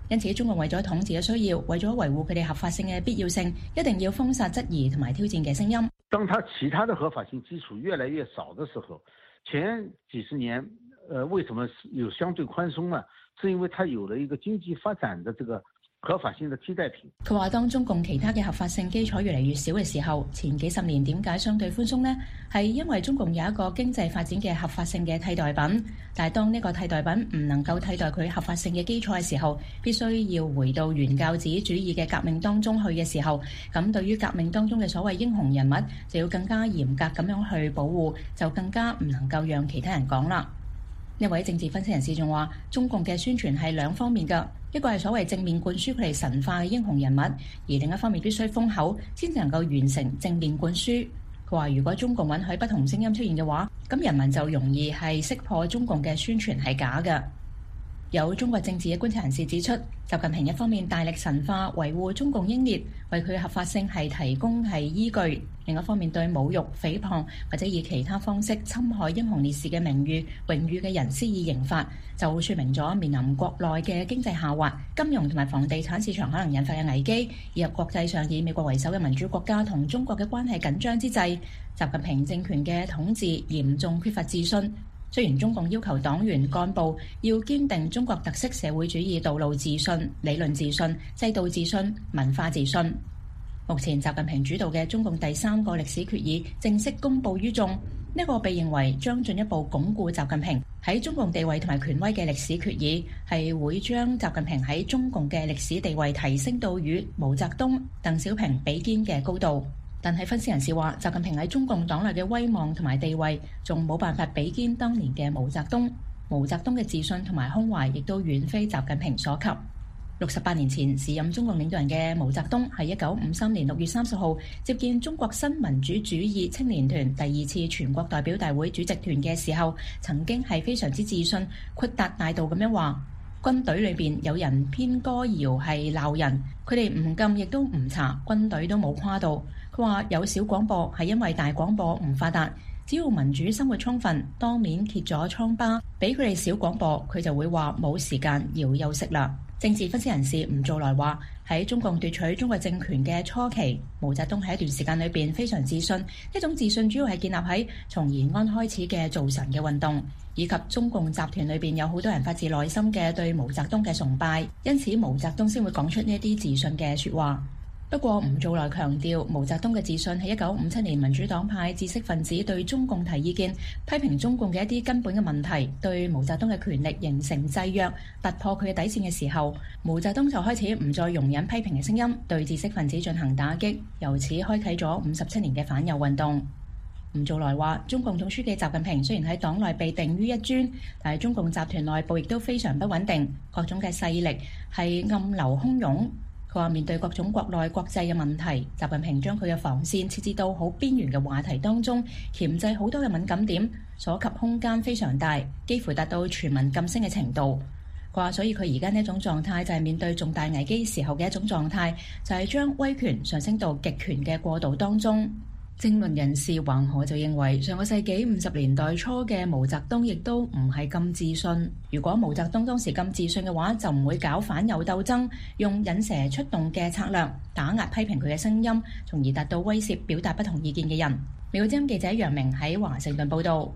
因此中共為咗統治嘅需要，為咗維護佢哋合法性嘅必要性，一定要封殺質疑同埋挑戰嘅聲音。 當它其他的合法性基礎越來越少的時候，前幾十年，為什麼有相對寬鬆呢？是因為它有了一個經濟發展的這個合法性的替代品。 佢話當中共其他嘅合法性基礎越嚟越少嘅時候，前幾十年點解相對寬鬆呢？係因為中共有一個經濟發展嘅合法性嘅替代品，但係當呢個替代品唔能夠替代佢合法性嘅基礎嘅時候，必須要回到原教旨主義嘅革命當中去嘅時候，咁對於革命當中嘅所謂英雄人物就要更加嚴格咁樣去保護，就更加唔能夠讓其他人講啦。一位政治分析人士仲話，中共嘅宣傳係兩方面㗎，一個係所謂正面灌輸佢哋神化嘅英雄人物，而另一方面必須封口先至能夠完成正面灌輸。佢話如果中共允許不同聲音出現嘅話，咁人民就容易係識破中共嘅宣傳係假嘅。有中國政治嘅觀察人士指出，習近平一方面大力神化維護中共英烈，為佢嘅合法性係提供係依據；另一方面對侮辱、誹謗或者以其他方式侵害英雄烈士嘅名譽、榮譽嘅人施以刑罰，就說明咗面臨國內嘅經濟下滑、金融同埋房地產市場可能引發嘅危機，以及國際上以美國為首嘅民主國家同中國嘅關係緊張之際，習近平政權嘅統治嚴重缺乏自信。雖然中共要求黨員幹部要堅定中國特色社會主義道路自信、理論自信、制度自信、文化自信。目前習近平主導嘅中共第3個歷史決議正式公佈於眾，呢個被認為將進一步鞏固習近平喺中共地位同埋權威嘅歷史決議，係會將習近平喺中共嘅歷史地位提升到與毛澤東、鄧小平比肩嘅高度。但係分析人士話，習近平喺中共黨內嘅威望同埋地位，仲冇辦法比肩當年嘅毛澤東。毛澤東嘅自信同埋胸懷，亦都遠非習近平所及。68年前，時任中共領導人嘅毛澤東喺1953年6月30號接見中國新民主主義青年團第2次全國代表大會主席團嘅時候，曾經係非常之自信、豁達大度咁樣話：軍隊裏邊有人編歌謠係鬧人，佢哋唔禁亦都唔查，軍隊都冇誇到。佢話有小廣播係因為大廣播唔發達，只要民主生活充分，當面揭咗瘡疤，俾佢哋小廣播，佢就會話冇時間要休息啦。政治分析人士吳鑄來話，喺中共奪取中國政權嘅初期，毛澤東喺一段時間裏邊非常自信，呢種自信主要係建立喺從延安開始嘅造神嘅運動，以及中共集團裏邊有好多人發自內心嘅對毛澤東嘅崇拜，因此毛澤東先會講出呢一啲自信嘅說話。不過吳鑄來強調，毛澤東嘅自信係1957年民主黨派知識分子對中共提意見，批評中共嘅一啲根本嘅問題，對毛澤東嘅權力形成制約，突破佢嘅底線嘅時候，毛澤東就開始唔再容忍批評嘅聲音，對知識分子進行打擊，由此開啟咗57年嘅反右運動。吳鑄來話，中共總書記習近平雖然喺黨內被定於一尊，但係中共集團內部亦都非常不穩定，各種嘅勢力係暗流洶湧。佢話面對各種國內國際嘅問題，習近平將佢嘅防線設置到好邊緣嘅話題當中，鉗制好多嘅敏感點，所及空間非常大，幾乎達到全民噤聲嘅程度。佢話所以佢而家呢一種狀態就係面對重大危機時候嘅一種狀態，就係將威權上升到極權嘅過渡當中。政論人士橫河就認為，上個世紀50年代初嘅毛澤東亦都唔係咁自信。如果毛澤東當時咁自信嘅話，就唔會搞反右鬥爭，用引蛇出洞嘅策略打壓批評佢嘅聲音，從而達到威懾表達不同意見嘅人。美國之音記者楊明喺華盛頓報導。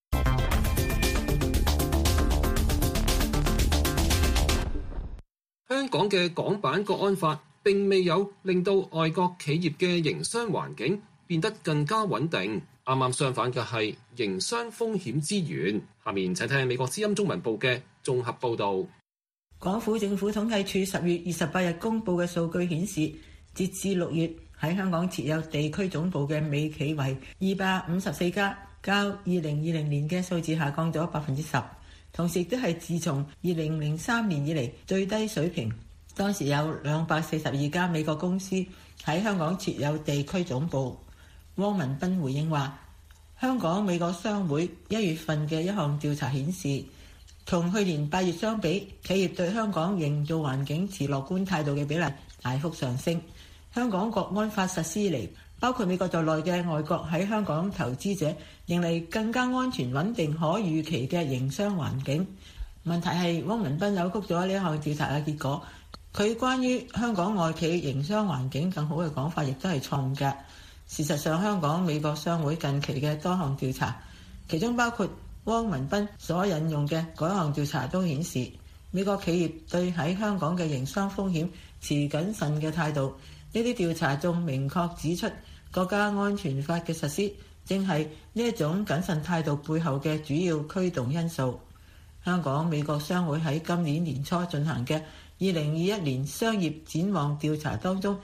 香港嘅港版國安法並未有令到外國企業嘅營商環境變得更加穩定，啱啱相反嘅係營商風險之源。下面請聽美國之音中文部嘅綜合報導。 港府政府統計處10月28日公佈嘅數據顯示，截至6月喺香港設有地區總部嘅美企為254家，較2020年嘅數字下降咗10%，同時亦都係自從2003年以嚟最低水平。當時有242家美國公司喺香港設有地區總部。汪文斌回應話，香港美國商會1月份嘅一項調查顯示，同去年8月相比，企業對香港營造環境持樂觀態度嘅比例大幅上升。香港國安法實施以嚟，包括美國在內嘅外國喺香港投資者迎嚟更加安全穩定可預期嘅營商環境。問題係汪文斌扭曲咗呢項調查嘅結果， 佢關於香港外企營商環境更好嘅講法亦都係錯誤嘅。事實上，香港美國商會近期嘅多項調查，其中包括汪文斌所引用嘅嗰項調查都顯示，美國企業對喺香港嘅營商風險持謹慎嘅態度。呢啲調查仲明確指出，國家安全法嘅實施正係呢一種謹慎態度背後嘅主要驅動因素。香港美國商會喺今年年初進行嘅2021年商業展望調查當中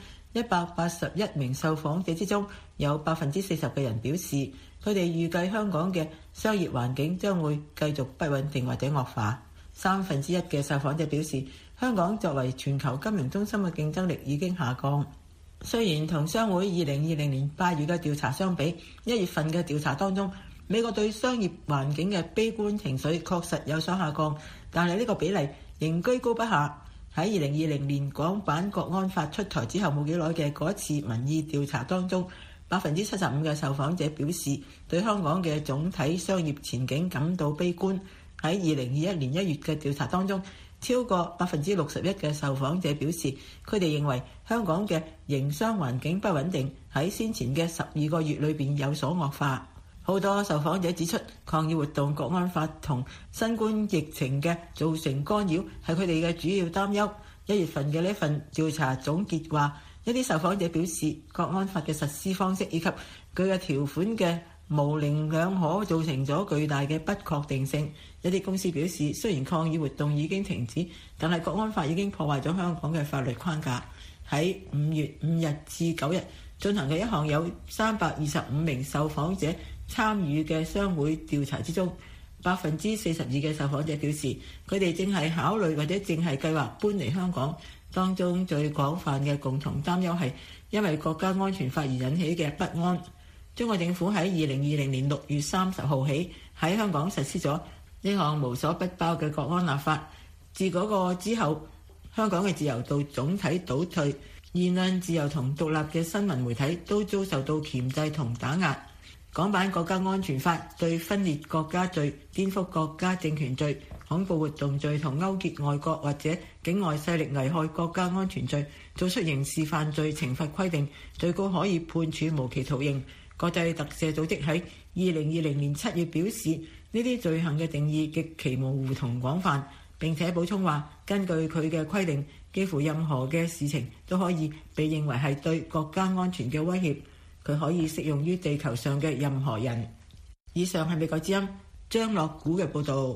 ，181名受訪者之中，有40%嘅人表示，佢哋預計香港嘅商業環境將會繼續不穩定或者惡化。1/3嘅受訪者表示，香港作為全球金融中心嘅競爭力已經下降。雖然同商會2020年8月嘅調查相比，1月份嘅調查當中，美國對商業環境嘅悲觀情緒確實有所下降，但係呢個比例仍居高不下。喺2020年港版國安法出台之後冇幾耐嘅嗰次民意調查當中，75%嘅受訪者表示對香港嘅總體商業前景感到悲觀。喺2021年1月嘅調查當中，超過61%嘅受訪者表示，佢哋認為香港嘅營商環境不穩定，喺先前嘅12個月裏邊有所惡化。好多受訪者指出，抗議活動、國安法同新冠疫情嘅造成干擾係佢哋嘅主要擔憂。1月份嘅呢份調查總結話，一啲受訪者表示，國安法嘅實施方式以及佢嘅條款嘅模棱兩可造成咗巨大嘅不確定性。一啲公司表示，雖然抗議活動已經停止，但係國安法已經破壞咗香港嘅法律框架。喺5月5日至9日進行嘅一項有325名受訪者參與嘅商會調查之中，42%嘅受訪者表示，佢哋正係考慮或者正係計劃搬離香港。當中最廣泛嘅共同擔憂係因為國家安全法而引起嘅不安。中國政府喺2020年6月30號起喺香港實施咗呢項無所不包嘅國安立法。自嗰個之後，香港嘅自由度總體倒退，言論自由同獨立嘅新聞媒體都遭受到鉗制同打壓。港版國家安全法對分裂國家罪、顛覆國家政權罪、恐怖活動罪同勾結外國或者境外勢力危害國家安全罪作出刑事犯罪懲罰規定，最高可以判處無期徒刑。國際特赦組織喺2020年7月表示，呢啲罪行嘅定義極其模糊同廣泛，並且補充話，根據佢嘅規定，幾乎任何嘅事情都可以被認為係對國家安全嘅威脅。佢可以適用於地球上嘅任何人。以上係美國之音張樂古嘅報導。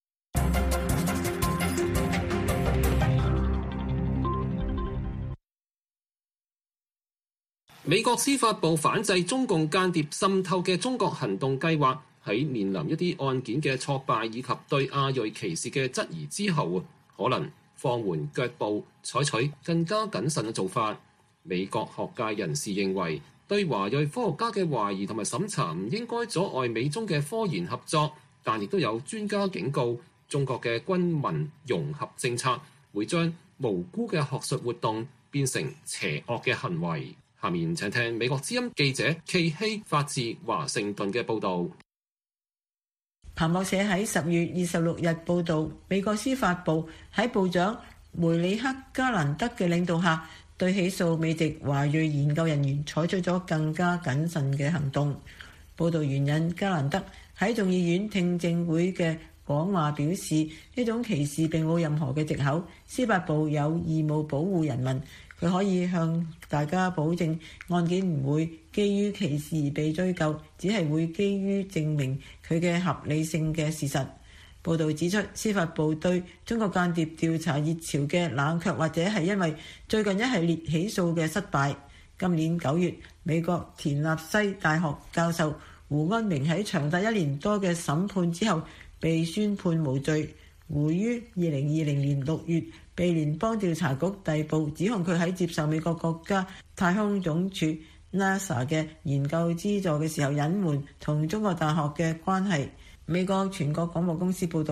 美國司法部反制中共間諜滲透嘅中國行動計劃，喺面臨一啲案件嘅挫敗以及對亞裔歧視嘅質疑之後，可能放緩腳步，採取更加謹慎嘅做法。美國學界人士認為，對華裔科學家嘅懷疑同埋審查唔應該阻礙美中嘅科研合作，但亦都有專家警告，中國嘅軍民融合政策會將無辜嘅學術活動變成邪惡嘅行為。下面請聽美國之音記者契希發自華盛頓嘅報導。 彭博社喺10月26日報導，美國司法部喺部長梅里克加蘭德嘅領導下，對起訴美籍華裔研究人員採取咗更加謹慎嘅行動。報導援引加蘭德喺眾議院聽證會嘅講話表示，呢種歧視並冇任何嘅藉口，司法部有義務保護人民。佢可以向大家保證，案件唔會基於歧視而被追究，只係會基於證明佢嘅合理性嘅事實。報導指出，司法部對中國間諜調查熱潮嘅冷卻，或者係因為最近一系列起訴嘅失敗。今年9月，美國田納西大學教授胡安明喺長達1年多嘅審判之後被宣判無罪。胡於2020年6月被聯邦調查局逮捕，指控佢喺接受美國國家太空總署 NASA 嘅研究資助嘅時候隱瞞同中國大學嘅關係。美國全國廣播公司報導，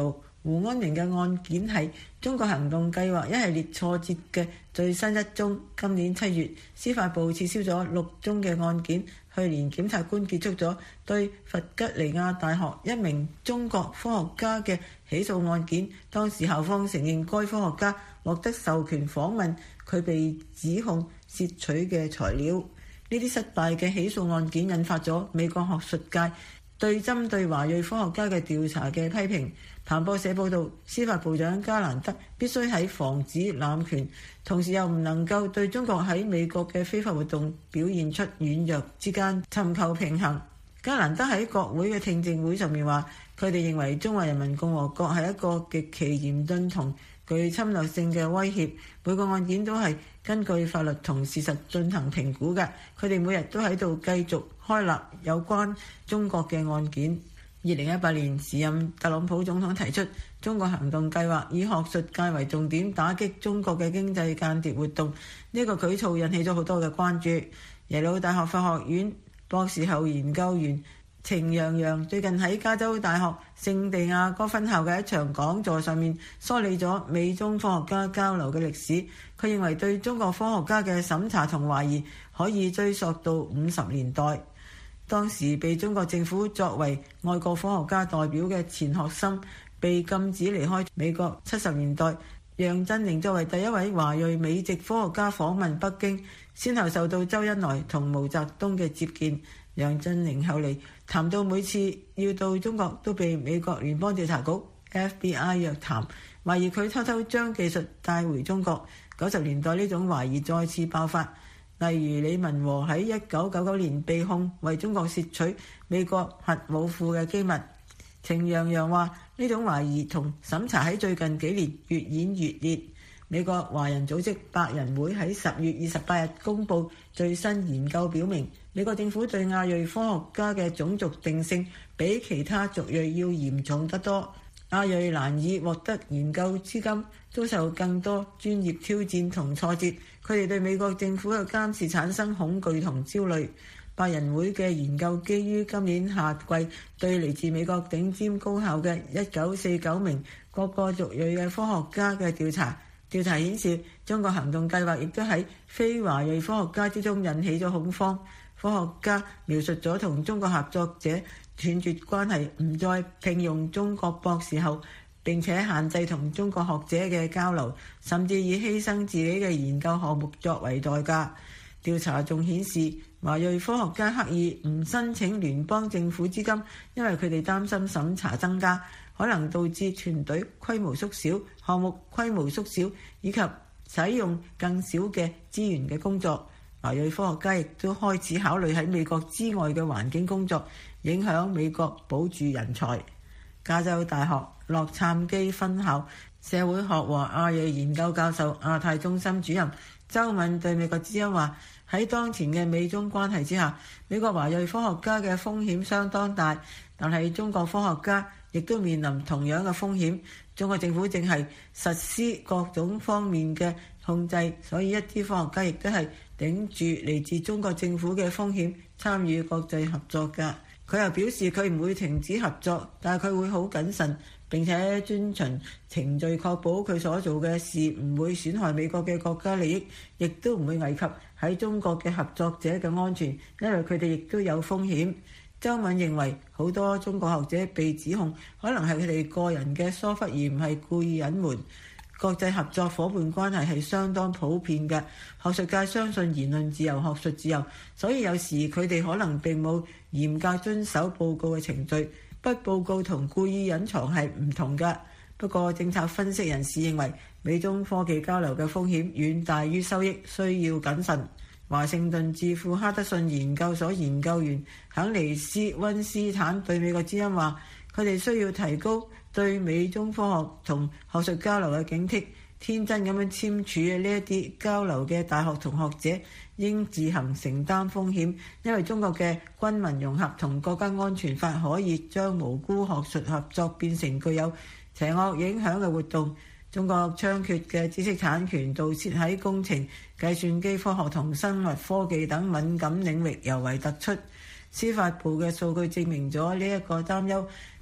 胡安寧嘅案件係中國行動計劃一系列挫折嘅最新一宗。今年7月，司法部撤銷咗6宗嘅案件。去年檢察官結束咗對弗吉尼亞大學一名中國科學家嘅起訴案件，當時校方承認該科學家獲得授權訪問佢被指控竊取嘅材料。呢啲失敗嘅起訴案件引發咗美國學術界對針對華裔科學家嘅調查嘅批評。彭博社報導，司法部長加蘭德必須喺防止濫權，同時又唔能夠對中國喺美國嘅非法活動表現出軟弱之間尋求平衡。加蘭德喺國會嘅聽證會上面話，佢哋認為中華人民共和國係一個極其嚴峻同具侵略性嘅威脅，每個案件都係根據法律同事實進行評估嘅。佢哋每日都喺度繼續開立有關中國嘅案件。2018年，時任特朗普總統提出中國行動計劃，以學術界為重點打擊中國嘅經濟間諜活動。呢個舉措引起咗好多嘅關注。耶魯大學法學院博士後研究員程洋洋最近喺加州大學聖地亞哥分校嘅一場講座上面梳理咗美中科學家交流嘅歷史。佢認為對中國科學家嘅審查同懷疑可以追溯到50年代。當時被中國政府作為外國科學家代表嘅錢學森被禁止離開美國。70年代，楊振寧作為第一位華裔美籍科學家訪問北京，先後受到周恩來同毛澤東嘅接見。楊振寧後嚟談到每次要到中國都被美國聯邦調查局 FBI 約談，懷疑佢偷偷將技術帶回中國。90年代呢種懷疑再次爆發。例如李文和喺1999年被控為中國竊取美國核武庫嘅機密。程洋洋話呢種懷疑同審查喺最近幾年越演越烈。美國華人組織百人會喺10月28日公布最新研究表明，美國政府對亞裔科學家嘅種族定性比其他族裔要嚴重得多。亞裔難以獲得研究資金，遭受更多專業挑戰同挫折。佢哋對美國政府嘅監視產生恐懼同焦慮。百人會嘅研究基於今年夏季對嚟自美國頂尖高校嘅1949名各個族裔嘅科學家嘅調查。調查顯示，中國行動計劃亦都喺非華裔科學家之中引起咗恐慌。科學家描述咗同中國合作者斷絕關係，唔再聘用中國博士後，並且限制同中國學者嘅交流，甚至以犧牲自己嘅研究項目作為代價。調查仲顯示，華裔科學家刻意唔申請聯邦政府資金，因為佢哋擔心審查增加可能導致團隊規模縮小、項目規模縮小以及使用更少嘅資源嘅工作。華裔科學家亦都開始考慮喺美國之外嘅環境工作，影響美國保住人才。加州大學洛杉磯分校社會學和亞裔研究教授、亞太中心主任周敏對美國之音話：喺當前嘅美中關係之下，美國華裔科學家嘅風險相當大，但係中國科學家亦都面臨同樣嘅風險。中國政府正係實施各種方面嘅控制，所以一啲科學家亦都係頂住嚟自中國政府嘅風險參與國際合作㗎。佢又表示佢唔會停止合作，但係佢會好謹慎並且遵循程序，確保佢所做嘅事唔會損害美國嘅國家利益，亦都唔會危及喺中國嘅合作者嘅安全，因為佢哋亦都有風險。周敏認為好多中國學者被指控可能係佢哋個人嘅疏忽，而唔係故意隱瞞。國際合作夥伴關係係相當普遍嘅，學術界相信言論自由、學術自由，所以有時佢哋可能並冇嚴格遵守報告嘅程序。不報告同故意隱藏係唔同嘅。不過政策分析人士認為，美中科技交流嘅風險遠大於收益，需要謹慎。華盛頓智庫哈德遜研究所研究員肯尼斯溫斯坦對美國之音話：佢哋需要提高對美中科學同學術交流嘅警惕，天真咁樣簽署呢一啲交流嘅大學同學者應自行承擔風險，因為中國嘅軍民融合同國家安全法可以將無辜學術合作變成具有邪惡影響嘅活動。中國猖獗嘅知識產權盜竊喺工程、計算機科學同生物科技等敏感領域尤為突出。司法部嘅數據證明咗呢一個擔憂。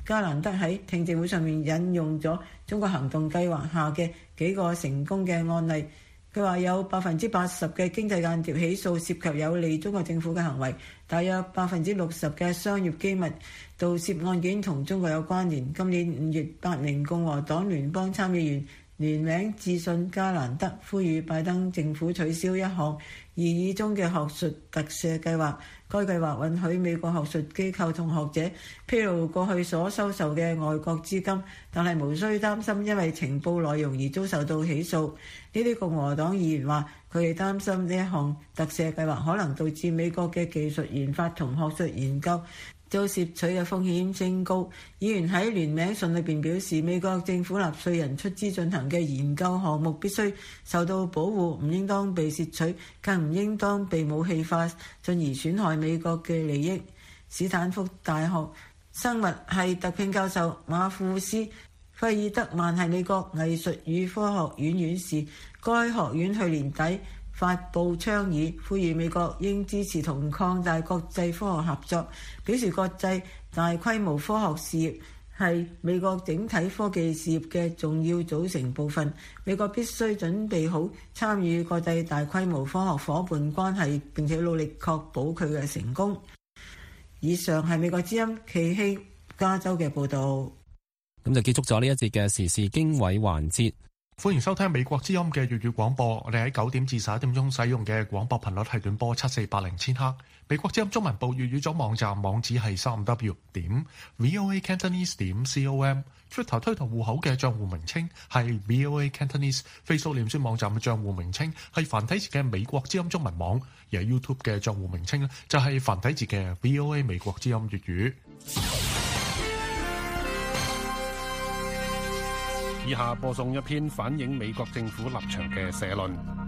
加蘭德喺聽證會上面引用咗中國行動計劃下嘅幾個成功嘅案例。佢話有80%嘅經濟間諜起訴涉及有利中國政府嘅行為，大約60%嘅商業機密盜竊案件同中國有關聯。今年5月，8名共和黨聯邦參議員聯名致信加蘭德，呼籲拜登政府取消一項擬議中嘅學術特赦計劃。該計劃允許美國學術機構同學者披露過去所收受嘅外國資金，但係無需擔心因為情報內容而遭受到起訴。呢啲共和黨議員話，佢哋擔心呢一項特赦計劃可能導致美國嘅技術研發同學術研究遭竊取嘅風險升高。議員喺聯名信裏邊表示，美國政府納稅人出資進行嘅研究項目必須受到保護，唔應當被竊取，更唔應當被武器化，進而損害美國嘅利益。史坦福大學生物系特聘教授馬庫斯費爾德曼係美國藝術與科學院院士，該學院去年底發布倡議，呼籲美國應支持同擴大國際科學合作，表示國際大規模科學事業係美國整體科技事業嘅重要組成部分。美國必須準備好參與國際大規模科學夥伴關係，並且努力確保佢嘅成功。以上係美國之音奇希加州嘅報導。 咁就結束咗呢一節嘅時事經緯環節。 歡迎收聽美國之音嘅粵語廣播。我哋喺9點至11點鐘使用嘅廣播頻率係短波7480千赫。美國之音中文部粵語組網站網址係3w.voacantonese.com。Twitter 推特戶口嘅賬戶名稱係 VOA Cantonese。Facebook 臉書網站嘅賬戶名稱係繁體字嘅美國之音中文網。而 YouTube 嘅賬戶名稱呢就係繁體字嘅 VOA 美國之音粵語。 以下播送一篇反映美國政府立場嘅社論。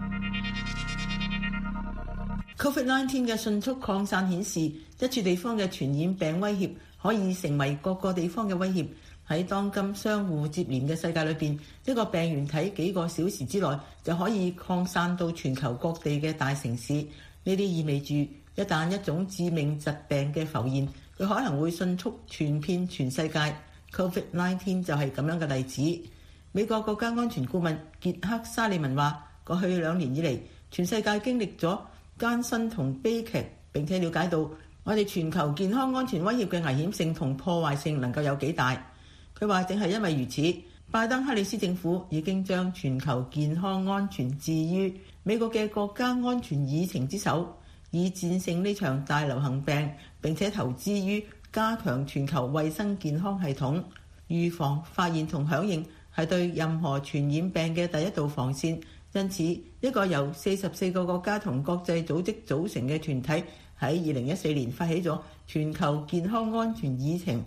COVID-19 嘅迅速擴散顯示，一處地方嘅傳染病威脅可以成為各個地方嘅威脅。喺當今相互接連嘅世界裏邊，一個病原體幾個小時之內就可以擴散到全球各地嘅大城市。呢啲意味住，一旦一種致命疾病嘅浮現，佢可能會迅速傳遍全世界。COVID-19 就係咁樣嘅例子。美國國家安全顧問傑克沙利文話，過去2年以嚟，全世界經歷咗艱辛同悲劇，並且了解到我哋全球健康安全威脅嘅危險性同破壞性能夠有幾大。佢話正係因為如此，拜登哈里斯政府已經將全球健康安全置於美國嘅國家安全議程之首，以戰勝呢場大流行病，並且投資於加強全球衛生健康系統，預防、發現同響應係對任何傳染病嘅第一道防線。因此，一個由44個國家同國際組織組成嘅團體喺2014年發起咗全球健康安全議程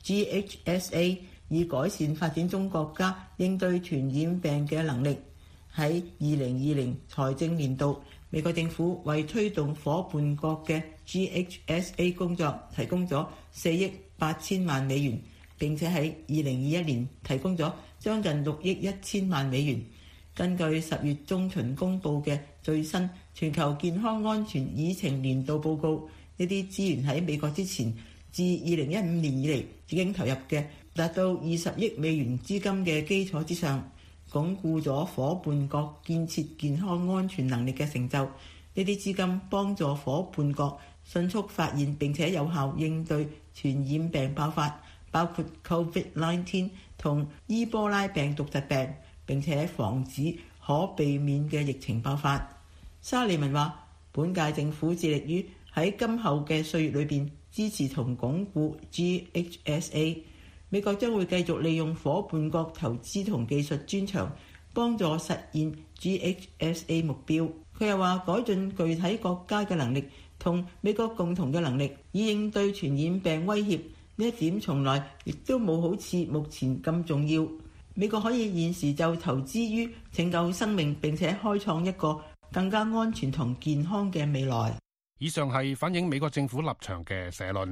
GHSA， 以改善發展中國家應對傳染病嘅能力。喺2020財政年度，美國政府為推動夥伴國嘅 GHSA 工作提供咗4億8千萬美元，並且喺2021年提供咗將近6億1千萬美元。根據10月中旬公佈嘅最新全球健康安全議程年度報告，呢啲資源喺美國之前自2015年以嚟已經投入嘅達到20億美元資金嘅基礎之上，鞏固咗夥伴國建設健康安全能力嘅成就。呢啲資金幫助夥伴國迅速發現並且有效應對傳染病爆發，包括 COVID-19 同伊波拉病毒疾病，並且防止可避免嘅疫情爆發。沙利文話，本屆政府致力於喺今後嘅歲月裏邊支持同鞏固 GHSA。美國將會繼續利用夥伴國投資同技術專長，幫助實現 GHSA 目標。佢又話，改進具體國家嘅能力同美國共同嘅能力，以應對傳染病威脅，呢一點從來亦都冇好似目前咁重要。美國可以現時就投資於拯救生命，並且開創一個更加安全同健康嘅未來。 以上係反映美國政府立場嘅社論。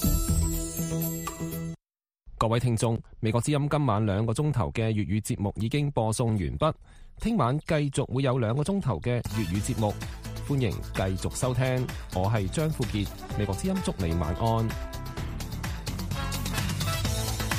各位聽眾，美國之音今晚2個鐘頭嘅粵語節目已經播送完畢，聽晚繼續會有2個鐘頭嘅粵語節目，歡迎繼續收聽。我係張富傑，美國之音祝你晚安。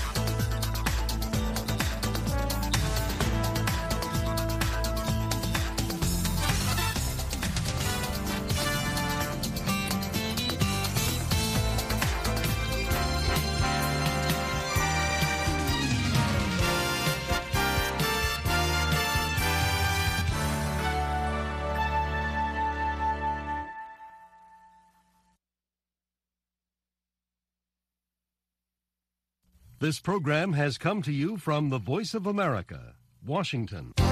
This program has come to you from the Voice of America, Washington.